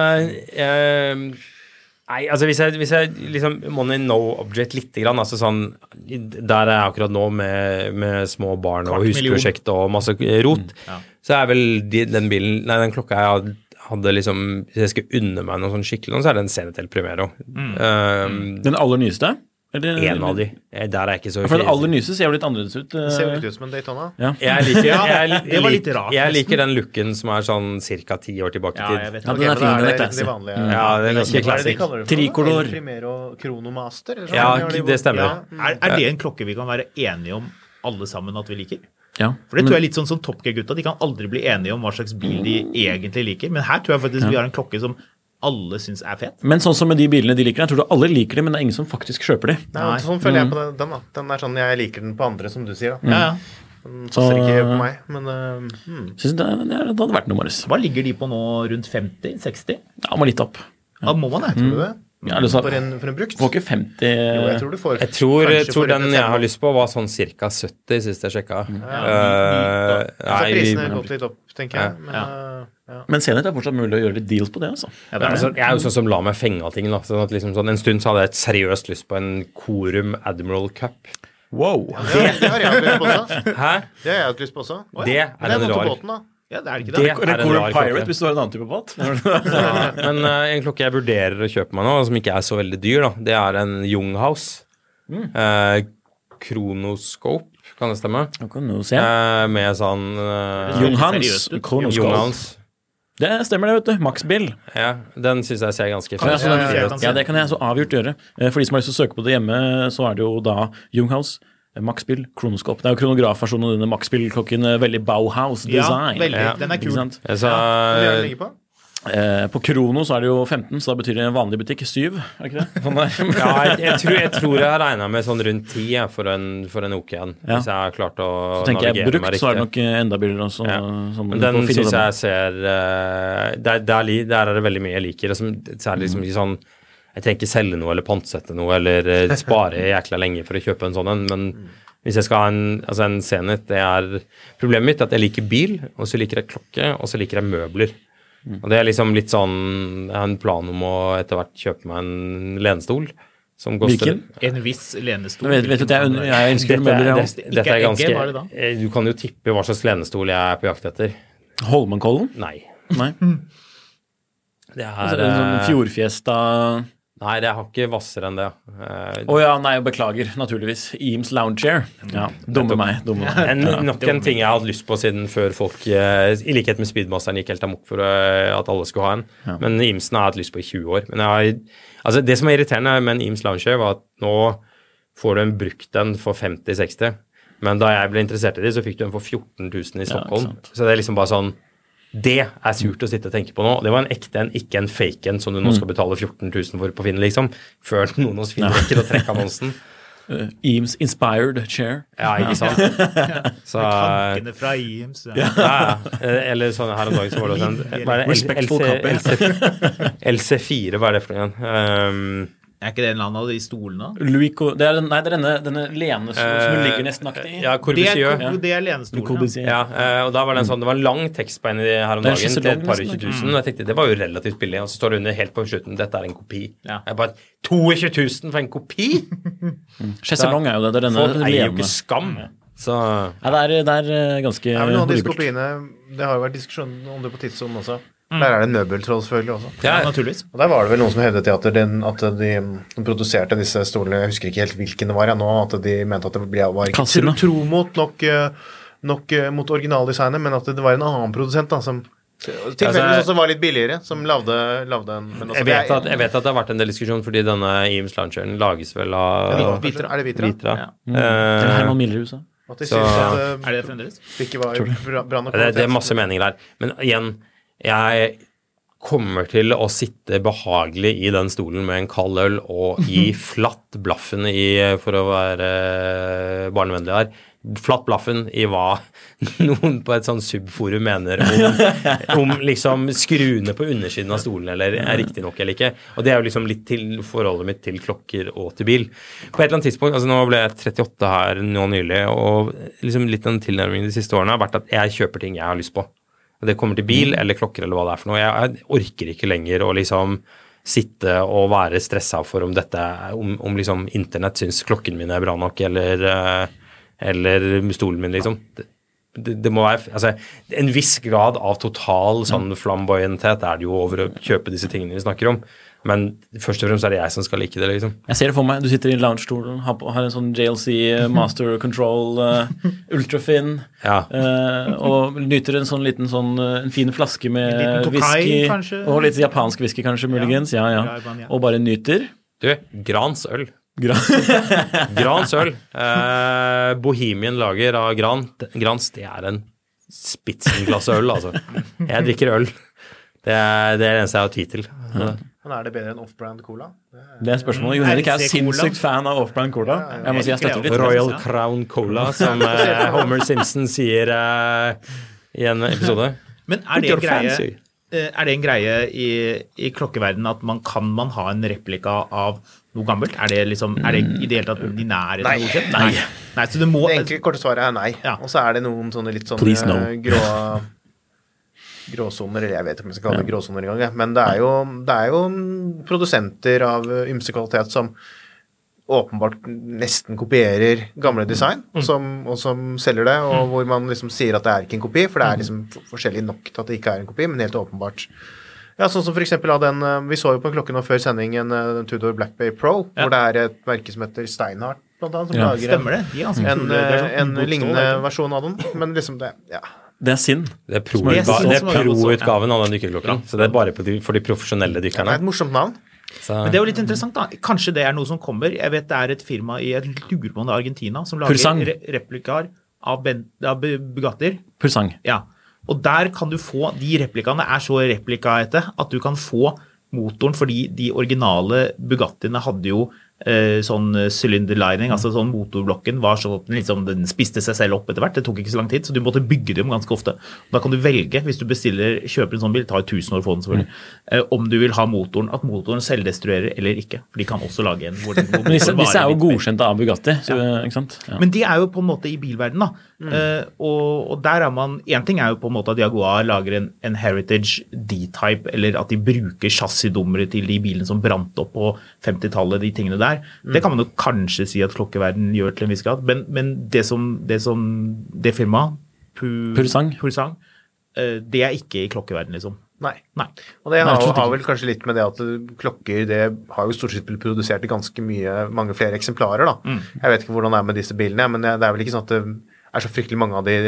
[SPEAKER 4] nei, altså hvis jeg liksom money no object litt grann, altså sånn, der jeg akkurat nå med små barn og husprosjekt og masse rot, så vel den bilen, nei, den klokka jeg hadde liksom, hvis jeg skulle unne meg noe sånn skikkelig, så det en Senetel Primero.
[SPEAKER 7] Den aller nyeste?
[SPEAKER 4] En av de. Der jeg ikke så...
[SPEAKER 7] For den aller nyeste ser jo litt annerledes ut.
[SPEAKER 6] Ser jo litt ut som en Daytona.
[SPEAKER 7] Ja.
[SPEAKER 5] Det var litt rart.
[SPEAKER 4] Jeg liker den looken som sånn cirka 10 år tilbake i tid.
[SPEAKER 5] Jeg vet.
[SPEAKER 7] Ja, den fin, den classy.
[SPEAKER 4] Ja, den ganske classic.
[SPEAKER 7] Tricolor.
[SPEAKER 6] Primero Chronomaster?
[SPEAKER 4] Ja, det stemmer.
[SPEAKER 5] Er det en klokke vi kan være enige om alle sammen at vi liker?
[SPEAKER 7] Ja.
[SPEAKER 5] For det tror jeg litt sånn som Top Gear-gutta, de kan aldri bli enige om hva slags bil de egentlig liker, men her tror jeg faktisk vi har en klokke som alle synes fet.
[SPEAKER 7] Men sånn som med de bilene de liker, jeg tror du alle liker det, men det ingen som faktisk kjøper de.
[SPEAKER 6] Nei, sånn føler jeg på den da. Den sånn, jeg liker den på andre, som du sier da.
[SPEAKER 5] Ja.
[SPEAKER 6] Den passer ikke på meg, men...
[SPEAKER 7] Synes det hadde vært noe, Marius.
[SPEAKER 5] Hva ligger de på nå, rundt 50, 60?
[SPEAKER 7] Ja, må litt opp.
[SPEAKER 5] Ja, må man det?
[SPEAKER 6] Tror du det?
[SPEAKER 7] Ja, du sa,
[SPEAKER 6] for en brukt.
[SPEAKER 7] Du får ikke 50...
[SPEAKER 6] Jo, jeg tror du får.
[SPEAKER 4] Jeg tror den jeg har lyst på var sånn cirka 70 sist jeg sjekka.
[SPEAKER 6] Så prisene gått litt opp, tenker jeg.
[SPEAKER 7] Men Zenit fortsatt mulig å gjøre litt deals på det, altså.
[SPEAKER 4] Jeg er jo sånn som la meg fenge av ting, da. Sånn at liksom sånn, en stund så hadde jeg et seriøst lyst på en Corum Admiral Cup.
[SPEAKER 7] Wow!
[SPEAKER 6] Det har jeg hatt lyst på også.
[SPEAKER 4] Hæ?
[SPEAKER 6] Det har jeg hatt lyst på også.
[SPEAKER 4] Det er en rar...
[SPEAKER 6] Båten, da.
[SPEAKER 5] Ja, det er ikke
[SPEAKER 4] det.
[SPEAKER 5] det.
[SPEAKER 4] Er en
[SPEAKER 7] Corum
[SPEAKER 4] rar
[SPEAKER 7] Pirate
[SPEAKER 4] klokke.
[SPEAKER 7] hvis du har en annen type båt.
[SPEAKER 4] Men en klokke jeg vurderer å kjøpe meg nå, som ikke er så veldig dyr, da, det er en Junghouse. Kronoscope, kan det stemme?
[SPEAKER 7] Kan du se.
[SPEAKER 4] Med sånn
[SPEAKER 7] Junghouse. Det stemmer det, vet du. Max Bill.
[SPEAKER 4] Ja, den synes jeg ser ganske
[SPEAKER 7] Kan jeg
[SPEAKER 4] fin.
[SPEAKER 7] ja, det kan jeg så avgjort gjøre. For de som har lyst til å søke på det hjemme, så er det jo da Junghouse, Max Bill, kronoskop. Det er jo kronografversjonen av denne Max Bill-klokken, veldig Bauhaus-design.
[SPEAKER 5] Ja, veldig. Den er kul.
[SPEAKER 4] Så,
[SPEAKER 6] Hva gjør den ligger på?
[SPEAKER 7] På Krono så er det jo 15, så da betyr det en vanlig butikk 7, er ikke det? Sånn der.
[SPEAKER 4] ja, jeg tror jeg har regnet med sånn rundt 10 for en OK-en, hvis jeg har klart å
[SPEAKER 7] Så tenker jeg
[SPEAKER 4] navigere
[SPEAKER 7] brukt,
[SPEAKER 4] meg riktig.
[SPEAKER 7] så er det nok enda billigere også. Sånn,
[SPEAKER 4] Men den synes jeg ser der er det veldig mye jeg liker. Så er det liksom ikke sånn jeg trenger ikke selge noe eller pantsette noe eller spare jækla lenge for å kjøpe en sånn en, men hvis jeg skal ha en Zenit, det er problemet mitt at jeg liker bil, og så liker jeg klokke, og så liker jeg møbler. Og det er liksom litt sånn, jeg har en plan om å etter hvert kjøpe meg en lenestol som koster...
[SPEAKER 7] Hvilken?
[SPEAKER 5] En viss lenestol.
[SPEAKER 7] Vet du at jeg ønsker møbler, ja.
[SPEAKER 4] Dette er ganske...
[SPEAKER 5] var det da?
[SPEAKER 4] Du kan jo tippe hva slags lenestol jeg er på jakt etter.
[SPEAKER 7] Holmenkollen?
[SPEAKER 4] Nei.
[SPEAKER 7] Nei.
[SPEAKER 4] Det
[SPEAKER 7] Altså,
[SPEAKER 4] er...
[SPEAKER 7] en sånn fjordfiesta...
[SPEAKER 4] Nei, det har ikke vassere enn det.
[SPEAKER 7] ja, nei, beklager, naturligvis. Eames Lounge Chair. Ja, dumme meg.
[SPEAKER 4] Nok en ting jeg hadde lyst på siden før folk, i likhet med Speedmasteren, gikk helt amok for at alle skulle ha en. Men Eamesen har jeg hatt lyst på i 20 år. Men det som er irriterende med en Eames Lounge Chair, var at nå får du en brukt den for 50-60. Men da jeg ble interessert i det, så fikk du den for 14 000 i Stockholm. Så det er liksom bare sånn, det er surt å sitte og tenke på nå. Det var en ekte en, ikke en fake en som du nå skal betale 14 000 for på Finn, liksom. Før noen hos Finn rekker å trekke annonsen.
[SPEAKER 7] Eames Inspired Chair.
[SPEAKER 4] Ja, ikke sant? Så,
[SPEAKER 5] Tankene fra Eames.
[SPEAKER 4] eller sånn her om dagen så var det sånn
[SPEAKER 7] Respectful couple.
[SPEAKER 4] LC4, hva er det for en?
[SPEAKER 5] Er ikke det en eller annen av de stolene?
[SPEAKER 7] Det er denne lenestolen som du ligger nesten aktig i.
[SPEAKER 4] Ja, Corbusier.
[SPEAKER 5] Det er lenestolen,
[SPEAKER 7] Ja.
[SPEAKER 4] Og da var det en sånn, det var lang tekst på en her om
[SPEAKER 7] Det er
[SPEAKER 4] dagen til et par 20
[SPEAKER 7] skisselong,
[SPEAKER 4] 000, og jeg tenkte, det var jo relativt billig, og så står det under helt på slutten, dette er en kopi.
[SPEAKER 5] Ja.
[SPEAKER 4] Jeg bare, 22 000 for en kopi?
[SPEAKER 7] Skisselong er jo det, det er denne
[SPEAKER 4] Folk eier jo ikke
[SPEAKER 7] lene.
[SPEAKER 4] skam. Så...
[SPEAKER 7] Ja, det er ganske
[SPEAKER 6] Ja, men noen av disse
[SPEAKER 7] horribelt.
[SPEAKER 6] kopiene, det har jo vært diskusjon om det på tidssonen også. Der er det en møbeltroll selvfølgelig også.
[SPEAKER 5] Ja, naturligvis.
[SPEAKER 6] Og der var det vel noen som hevdet at de produserte disse stolene, jeg husker ikke helt hvilken det var nå, at de mente at det var ikke
[SPEAKER 7] Kassene.
[SPEAKER 6] tro mot nok mot originaldesignet, men at det var en annen produsent da, som tilfeldigvis også var litt billigere, som lavde en. Men også,
[SPEAKER 4] jeg vet at det har vært en del diskusjon, fordi denne Eames Launcheren lages vel av
[SPEAKER 6] Vitra. Er det Vitra?
[SPEAKER 4] Vitra.
[SPEAKER 7] Det er Herman Miller i USA.
[SPEAKER 6] At de
[SPEAKER 4] Så-
[SPEAKER 6] synes at
[SPEAKER 5] Er det fremdeles?
[SPEAKER 6] det ikke var bra nok
[SPEAKER 4] Det er masse meninger der. Men igjen, jeg kommer til å sitte behagelig i den stolen med en kald øl og gi flatt blaffen for å være barnevennlig her, flatt blaffen i hva noen på et sånn subforum mener om liksom skruene på undersiden av stolen eller er riktig nok eller ikke. Og det er jo liksom litt til forholdet mitt til klokker og til bil. På et eller annet tidspunkt, altså nå ble jeg 38 her nå nylig, og liksom litt den tilnærmingen de siste årene har vært at jeg kjøper ting jeg har lyst på. Det kommer til bil eller klokker eller hva det er for noe. Jeg orker ikke lenger å liksom sitte og være stresset for om dette, om liksom internett synes klokken min er bra nok, eller stolen min, liksom. Det må være, altså, en viss grad av total sånn flamboyanthet er det jo over å kjøpe disse tingene vi snakker om. Men først og fremst er det jeg som skal like det, liksom.
[SPEAKER 7] Jeg ser det for meg. Du sitter i lounge-stolen, har en sånn JLC Master Control Ultrafin, og nyter en sånn liten en fin flaske med
[SPEAKER 5] En liten Tokai,
[SPEAKER 7] whisky,
[SPEAKER 5] kanskje?
[SPEAKER 7] og litt japansk whisky kanskje, muligens. Ja. Og bare nyter.
[SPEAKER 4] Du, Grans øl. Grans øl. Bohemian lager av Grans, det er en spitsenglass øl, altså. Jeg drikker øl. Det er det eneste jeg har tid til.
[SPEAKER 6] Men er det bedre enn off-brand cola?
[SPEAKER 7] Det er spørsmålet. Jon Henrik er sinnssykt fan av off-brand cola. Jeg må si jeg støtter litt.
[SPEAKER 4] Royal Crown Cola, som Homer Simpson sier i en episode.
[SPEAKER 5] Men er det greie? Er det en greie i klokkeverdenen at man ha en replika av noe gammelt? Er det ideelt at de nære
[SPEAKER 6] Nei.
[SPEAKER 5] Nei, så det må...
[SPEAKER 6] Det enkle korte svaret nei. Ja. Og så det noen sånne litt sånne gråsoner, eller jeg vet ikke om jeg skal kalle det gråsoner i gang, men det jo produsenter av ymse kvalitet som åpenbart nesten kopierer gamle design, og som selger det, og hvor man liksom sier at det ikke en kopi, for det liksom forskjellig nok til at det ikke en kopi, men helt åpenbart. Ja, sånn som for eksempel av den, vi så jo på klokken nå før sending en Tudor Black Bay Pro, hvor det et merke som heter Steinhardt, blant annet, som lager en lignende versjon av den, men liksom det,
[SPEAKER 7] Det synd.
[SPEAKER 4] Det pro-utgaven av den dykkerklokken, så det bare for de profesjonelle dykkerne.
[SPEAKER 6] Det et morsomt navn.
[SPEAKER 5] Men det jo litt interessant da. Kanskje det noe som kommer. Jeg vet det et firma i lurer på Argentina som lager replikaer av Bugattier.
[SPEAKER 7] Pursang.
[SPEAKER 5] Ja. Og der kan du få, de replikaene så replikaete at du kan få motoren, fordi de originale Bugattiene hadde jo sånn cylinder lining, altså sånn motorblokken var sånn at den spiste seg selv opp etter hvert, det tok ikke så lang tid, så du måtte bygge dem ganske ofte. Da kan du velge, hvis du kjøper en sånn bil, det tar 1000 år å få den selvfølgelig, om du vil ha motoren, at motoren selvdestruerer eller ikke, for de kan også lage en hvor
[SPEAKER 7] men disse jo godkjent av Bugatti, så, ikke sant? Ja.
[SPEAKER 5] Men de jo på en måte i bilverdenen da, og der man, en ting jo på en måte at Jaguar lager en Heritage D-Type, eller at de bruker chassisdommere til de bilene som brant opp på 50-tallet, de tingene der. Det kan man jo kanskje si at klokkeverden gjør til en viss grad, men det firmaet, Pursang, det ikke i klokkeverden liksom. Nei.
[SPEAKER 6] Og det har vel kanskje litt med det at klokker, det har jo stort sett blitt produsert i ganske mange flere eksemplarer da. Jeg vet ikke hvordan det med disse bilene, men det vel ikke sånn at det så fryktelig mange av de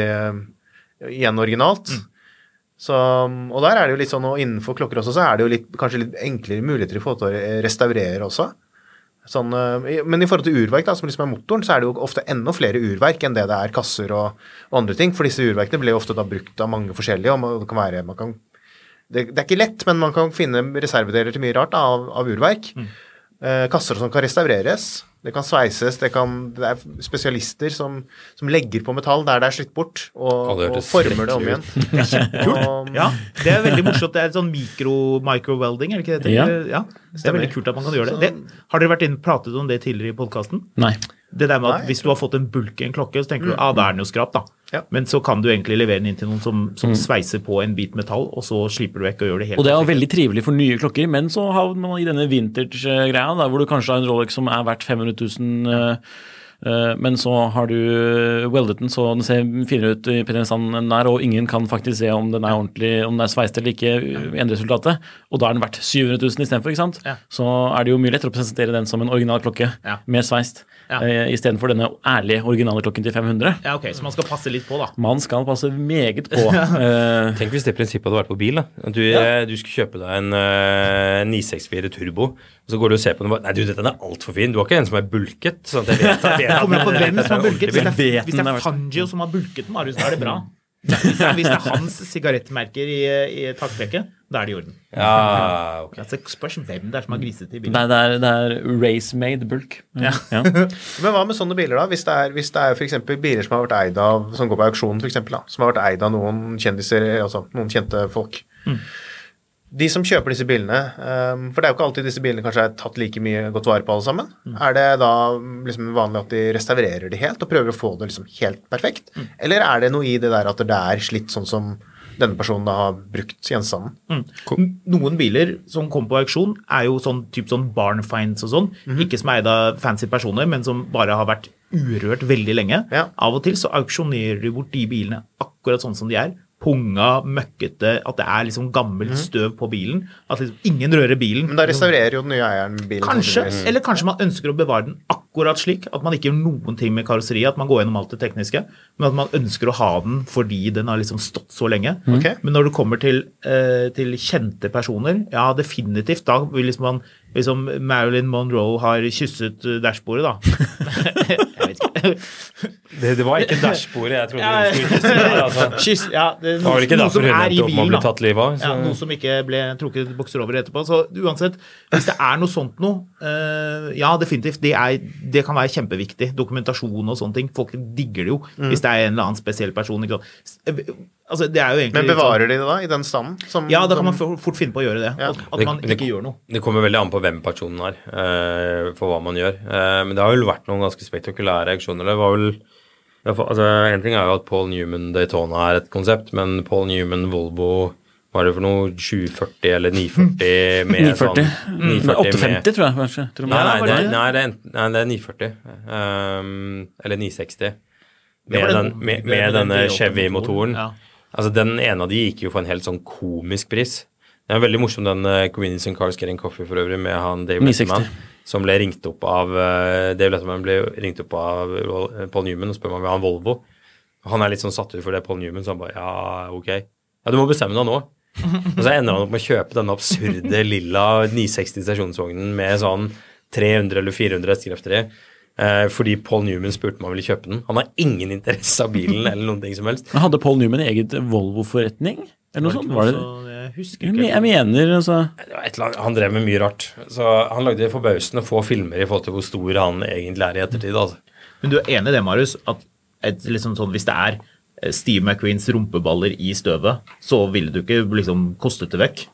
[SPEAKER 6] igjen originalt. Så, og der det jo litt sånn, og innenfor klokker også, så det jo kanskje litt enklere muligheter i forhold til å restaurere også. Sånn, men i forhold til urverk da, som liksom motoren, så det jo ofte enda flere urverk enn det kasser og andre ting, for disse urverkene ble jo ofte da brukt av mange forskjellige, og det kan være, det ikke lett, men man kan finne reservedeler til mye rart av urverk. Kasser som kan restaureres, det kan sveises, det spesialister som legger på metall der det slitt bort, og former det om igjen.
[SPEAKER 5] Det kult. Ja, det veldig morsomt. Det sånn micro-welding, ikke det? Ja, det veldig kult at man kan gjøre det. Har dere vært pratet om det tidligere i podcasten?
[SPEAKER 7] Nei.
[SPEAKER 5] Det der med at hvis du har fått en bulk i en klokke, så tenker du, da den jo skrap da. Ja. Men så kan du egentlig levere den inn til noen som sveiser på en bit metall, og så slipper du vekk og gjør det helt.
[SPEAKER 7] Og det veldig trivelig for nye klokker, men så har man i denne vintage-greia, hvor du kanskje har en Rolex som verdt 500 000, men så har du weldet den, så den ser finere ut i penetransen der, og ingen kan faktisk se om den ordentlig, om den sveist eller ikke, endresultatet, og da den verdt 700 000 i stedet for, ikke sant? Ja. Så det jo mye lettere å presentere den som en original klokke med sveist, i stedet for denne ærlige originale klokken til 500.
[SPEAKER 5] Ja, ok, så man skal passe litt på da.
[SPEAKER 7] Man skal passe meget på.
[SPEAKER 4] Tenk hvis det prinsippet hadde vært på bil da. Du skulle kjøpe deg en 964 Turbo, og så går du og ser på den, nei du, dette alt for fin, du har ikke en som bulket, sånn at jeg vet
[SPEAKER 5] kommer på hvem som har bulket. Hvis det Fangio som har bulket den, så det bra. Hvis det hans sigarettmerker i takbrekket, da det i orden.
[SPEAKER 4] Ja, ok.
[SPEAKER 5] Det spørs hvem det som har griset i bilen.
[SPEAKER 7] Det race-made bulk.
[SPEAKER 5] Ja.
[SPEAKER 6] Men hva med sånne biler da? Hvis det for eksempel biler som har vært eid av, som går på auksjon for eksempel da, som har vært eid av noen kjendiser, altså noen kjente folk. De som kjøper disse bilene, for det jo ikke alltid disse bilene kanskje tatt like mye godt vare på alle sammen, det da liksom vanlig at de restaurerer det helt og prøver å få det liksom helt perfekt? Eller det noe i det der at det slitt sånn som denne personen da har brukt gjenstanden?
[SPEAKER 5] Noen biler som kom på auksjon jo sånn, typ sånn barn finds og sånn, ikke som eid av fancy personer, men som bare har vært urørt veldig lenge. Ja. Av og til så auksjonerer du bort de bilene akkurat sånn som de punga, møkkete, at det liksom gammelt støv på bilen, at liksom ingen rører bilen.
[SPEAKER 6] Men da restaurerer jo den nye eieren bilen.
[SPEAKER 5] Kanskje, eller kanskje man ønsker å bevare den akkurat slik, at man ikke gjør noen ting med karosseriet, at man går gjennom alt det tekniske, men at man ønsker å ha den fordi den har liksom stått så lenge.
[SPEAKER 6] Okay.
[SPEAKER 5] Men når det kommer til kjente personer, ja, definitivt, da vil liksom Marilyn Monroe har kysset dashbordet da. Jeg vet ikke.
[SPEAKER 4] Det var ikke dashbordet jeg trodde du skulle kysse der, altså.
[SPEAKER 5] Kyss, ja, det
[SPEAKER 4] var ikke derfor hun endte opp med å bli tatt livet av.
[SPEAKER 5] Ja, noe som ikke ble trukket bokser over etterpå. Så uansett, hvis det noe sånt noe, ja, definitivt, det kan være kjempeviktig. Dokumentasjon og sånne ting. Folk digger det jo, hvis det en eller annen spesiell person. Ikke sant? Altså, det jo egentlig
[SPEAKER 6] Men bevarer de det da, i den standen?
[SPEAKER 5] Ja, da kan man fort finne på å gjøre det. Ja. At man ikke gjør noe.
[SPEAKER 4] Det kommer veldig an på hvem personen for hva man gjør. Men det har vel vært noen ganske spektakulære reaksjoner. Det var vel, altså, en ting jo at Paul Newman Daytona et konsept, men Paul Newman Volvo, var det for noe 740 eller 940 med
[SPEAKER 7] 940.
[SPEAKER 4] Sånn
[SPEAKER 7] 850 tror jeg kanskje.
[SPEAKER 4] Nei, det er 940. Eller 960. Med denne Chevy-motoren. Ja. Altså, den ene av de gikk jo for en helt sånn komisk pris. Det veldig morsom den Convenience and Cars Getting Coffee for øvrig med han Dave Letterman, som ble ringt opp av Dave Letterman ble ringt opp av Paul Newman og spør meg om han Volvo. Han litt sånn satt ut for det Paul Newman, så han bare, ja, ok. Ja, du må bestemme deg nå. Og så ender han opp med å kjøpe denne absurde lilla 960 stasjonsvognen med sånn 300 eller 400 hestekrefter i. Fordi Paul Newman spurte om han ville kjøpe den. Han har ingen interesse av bilen eller noen ting som helst.
[SPEAKER 7] Men hadde Paul Newman eget Volvo-forretning? Eller noe sånt? Var det?
[SPEAKER 5] Jeg husker ikke.
[SPEAKER 7] Jeg mener, altså.
[SPEAKER 4] Det var et eller annet, han drev med mye rart. Så han lagde forbausende få filmer i forhold til hvor stor han egentlig i ettertid. Altså.
[SPEAKER 5] Men du enig i det, Marius, at liksom sånn, hvis det Steve McQueens rumpeballer i støvet, så ville du ikke liksom kostet det vekk?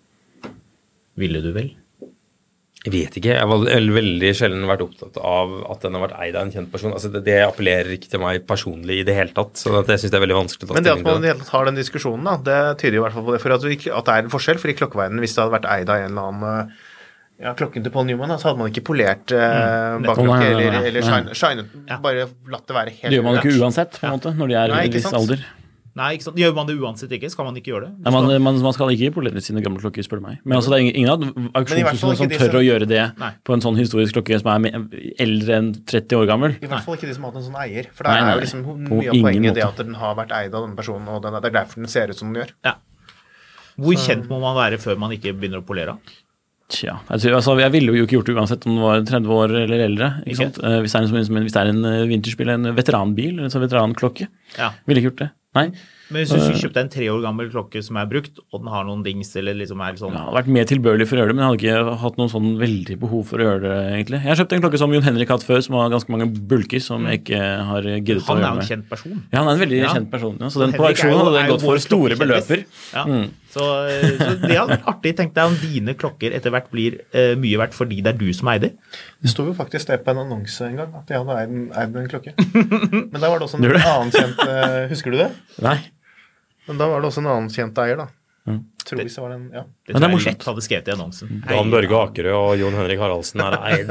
[SPEAKER 5] Ville du vel?
[SPEAKER 4] Jeg vet ikke. Jeg har veldig sjelden vært opptatt av at den har vært eid av en kjent person. Altså, det appellerer ikke til meg personlig i det hele tatt, så jeg synes det veldig vanskelig å ta stilling til det.
[SPEAKER 6] Men det at man i det hele tatt har den diskusjonen, da, det tyder jo i hvert fall på det, for at det en forskjell, for i klokkeverdenen, hvis det hadde vært eid av en eller annen klokken til Paul Newman, så hadde man ikke polert bakklokke eller shinet, bare latt det være helt
[SPEAKER 7] det gjør man ikke uansett, på en måte, når de i en viss alder.
[SPEAKER 5] Nei, ikke sant. Gjør man det uansett ikke? Skal man ikke gjøre det?
[SPEAKER 7] Nei, man skal ikke polere sine gamle klokker, spør du meg. Men altså, det ingen av auksjonshusene som tør å gjøre det på en sånn historisk klokke som eldre enn 30 år gammel.
[SPEAKER 6] I hvert fall ikke de som har hatt en sånn eier. For det jo liksom mye av poenget det at den har vært eid av denne personen, og det derfor den ser ut som den gjør.
[SPEAKER 5] Ja. Hvor kjent må man være før man ikke begynner å polere?
[SPEAKER 7] Tja, altså, jeg ville jo ikke gjort det uansett om det var 30 år eller eldre, ikke sant? Hvis det en vinterspill, en veteranbil, en sånn veteranklokke, ville ikke gjort det. Nei.
[SPEAKER 5] Men hvis du kjøpte en 3 år gammel klokke som brukt, og den har noen dings, eller liksom sånn...
[SPEAKER 7] Ja, det har vært mer tilbørlig for å gjøre det, men jeg hadde ikke hatt noen sånn veldig behov for å gjøre det, egentlig. Jeg kjøpte en klokke som Jon Henrik hatt før, som har ganske mange bulker, som jeg ikke har giddet å gjøre med.
[SPEAKER 5] Han en kjent person.
[SPEAKER 7] Ja, han en veldig kjent person, ja. Så den på auksjonen hadde den gått for store beløper.
[SPEAKER 5] Ja. Så det hadde vært artig. Tenk deg om dine klokker etter hvert blir mye verdt fordi det du som eier.
[SPEAKER 6] Det stod jo faktisk det på en annonse en gang, at jeg hadde eid en klokke. Men da var det også en annen kjent... Husker du det?
[SPEAKER 7] Nei.
[SPEAKER 6] Men da var det også en annen kjent eier, da. Tror hvis det var den, ja.
[SPEAKER 5] Det tror jeg lett hadde skrevet i annonsen.
[SPEAKER 4] Dan Børge Akerø og Jon Henrik Haraldsen har eid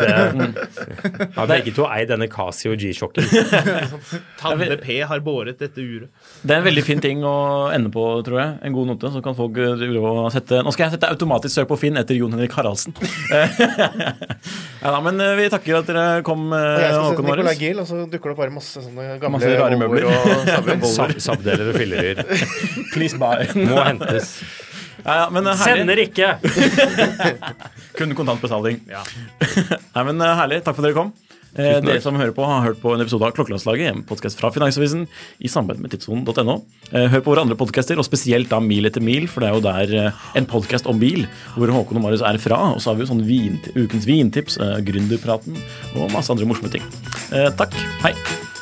[SPEAKER 4] begge to eid denne Casio G-sjokken.
[SPEAKER 5] Tande P har båret dette uret.
[SPEAKER 7] Det en veldig fin ting å ende på, tror jeg. En god note, så kan folk sette... Nå skal jeg sette automatisk søk på Finn etter Jon Henrik Haraldsen. Ja, men vi takker at dere kom,
[SPEAKER 6] jeg skal sette Nicolai Giel, og så dukker det bare masse sånne gamle
[SPEAKER 7] rare møbler
[SPEAKER 6] og
[SPEAKER 4] sabdeler og fillerer.
[SPEAKER 7] Please buy.
[SPEAKER 4] Må hentes.
[SPEAKER 7] Ja, men
[SPEAKER 4] sender ikke!
[SPEAKER 7] Kun kontantbetaling. Ja. Nei, men herlig. Takk for at dere kom. Dere som hører på, har hørt på en episode av Klokkelandslaget, en podcast fra Finansavisen i samarbeid med tidssonen.no. Hør på våre andre podcaster, og spesielt da Mil etter mil, for det jo der en podcast om bil, hvor Håkon og Marius fra, og så har vi jo sånn ukens vintips, gründerpraten og masse andre morsomme ting. Takk, hei!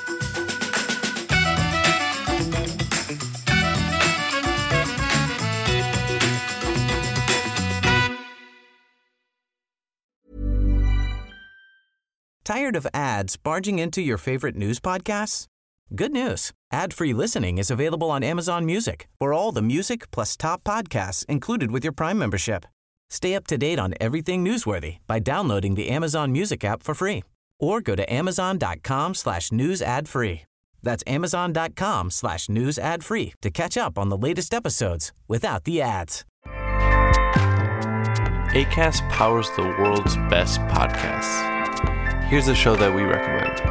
[SPEAKER 2] Tired of ads barging into your favorite news podcasts? Good news. Ad-free listening is available on Amazon Music for all the music plus top podcasts included with your Prime membership. Stay up to date on everything newsworthy by downloading the Amazon Music app for free or go to amazon.com/news ad free. That's amazon.com/news ad free to catch up on the latest episodes without the ads.
[SPEAKER 8] Acast powers the world's best podcasts. Here's a show that we recommend.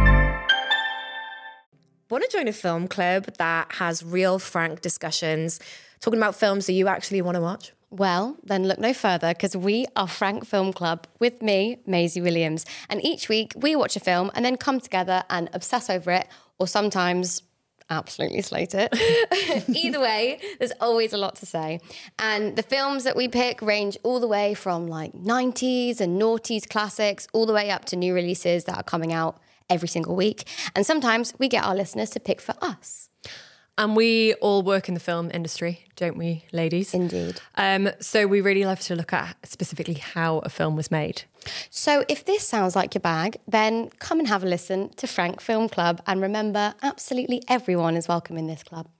[SPEAKER 9] Want to join a film club that has real, frank discussions, talking about films that you actually want to watch?
[SPEAKER 10] Well, then look no further, because we are Frank Film Club with me, Maisie Williams. And each week we watch a film and then come together and obsess over it, or sometimes absolutely slate it. Either way, there's always a lot to say. And the films that we pick range all the way from like 90s and noughties classics, all the way up to new releases that are coming out every single week. And sometimes we get our listeners to pick for us.
[SPEAKER 11] And we all work in the film industry, don't we, ladies?
[SPEAKER 10] Indeed.
[SPEAKER 11] So we really love to look at specifically how a film was made.
[SPEAKER 10] So if this sounds like your bag, then come and have a listen to Frank Film Club. And remember, absolutely everyone is welcome in this club.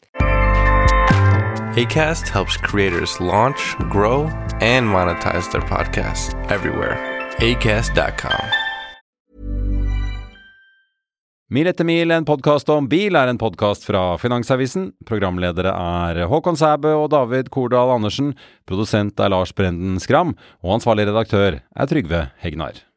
[SPEAKER 8] Acast helps creators launch, grow, and monetize their podcasts everywhere. Acast.com.
[SPEAKER 12] Mil etter mil, en podcast om bil, en podcast fra Finansavisen. Programledere Håkon Sæbø og David Kordal Andersen. Produsent Lars Brenden Skram. Og ansvarlig redaktør Trygve Hegnar.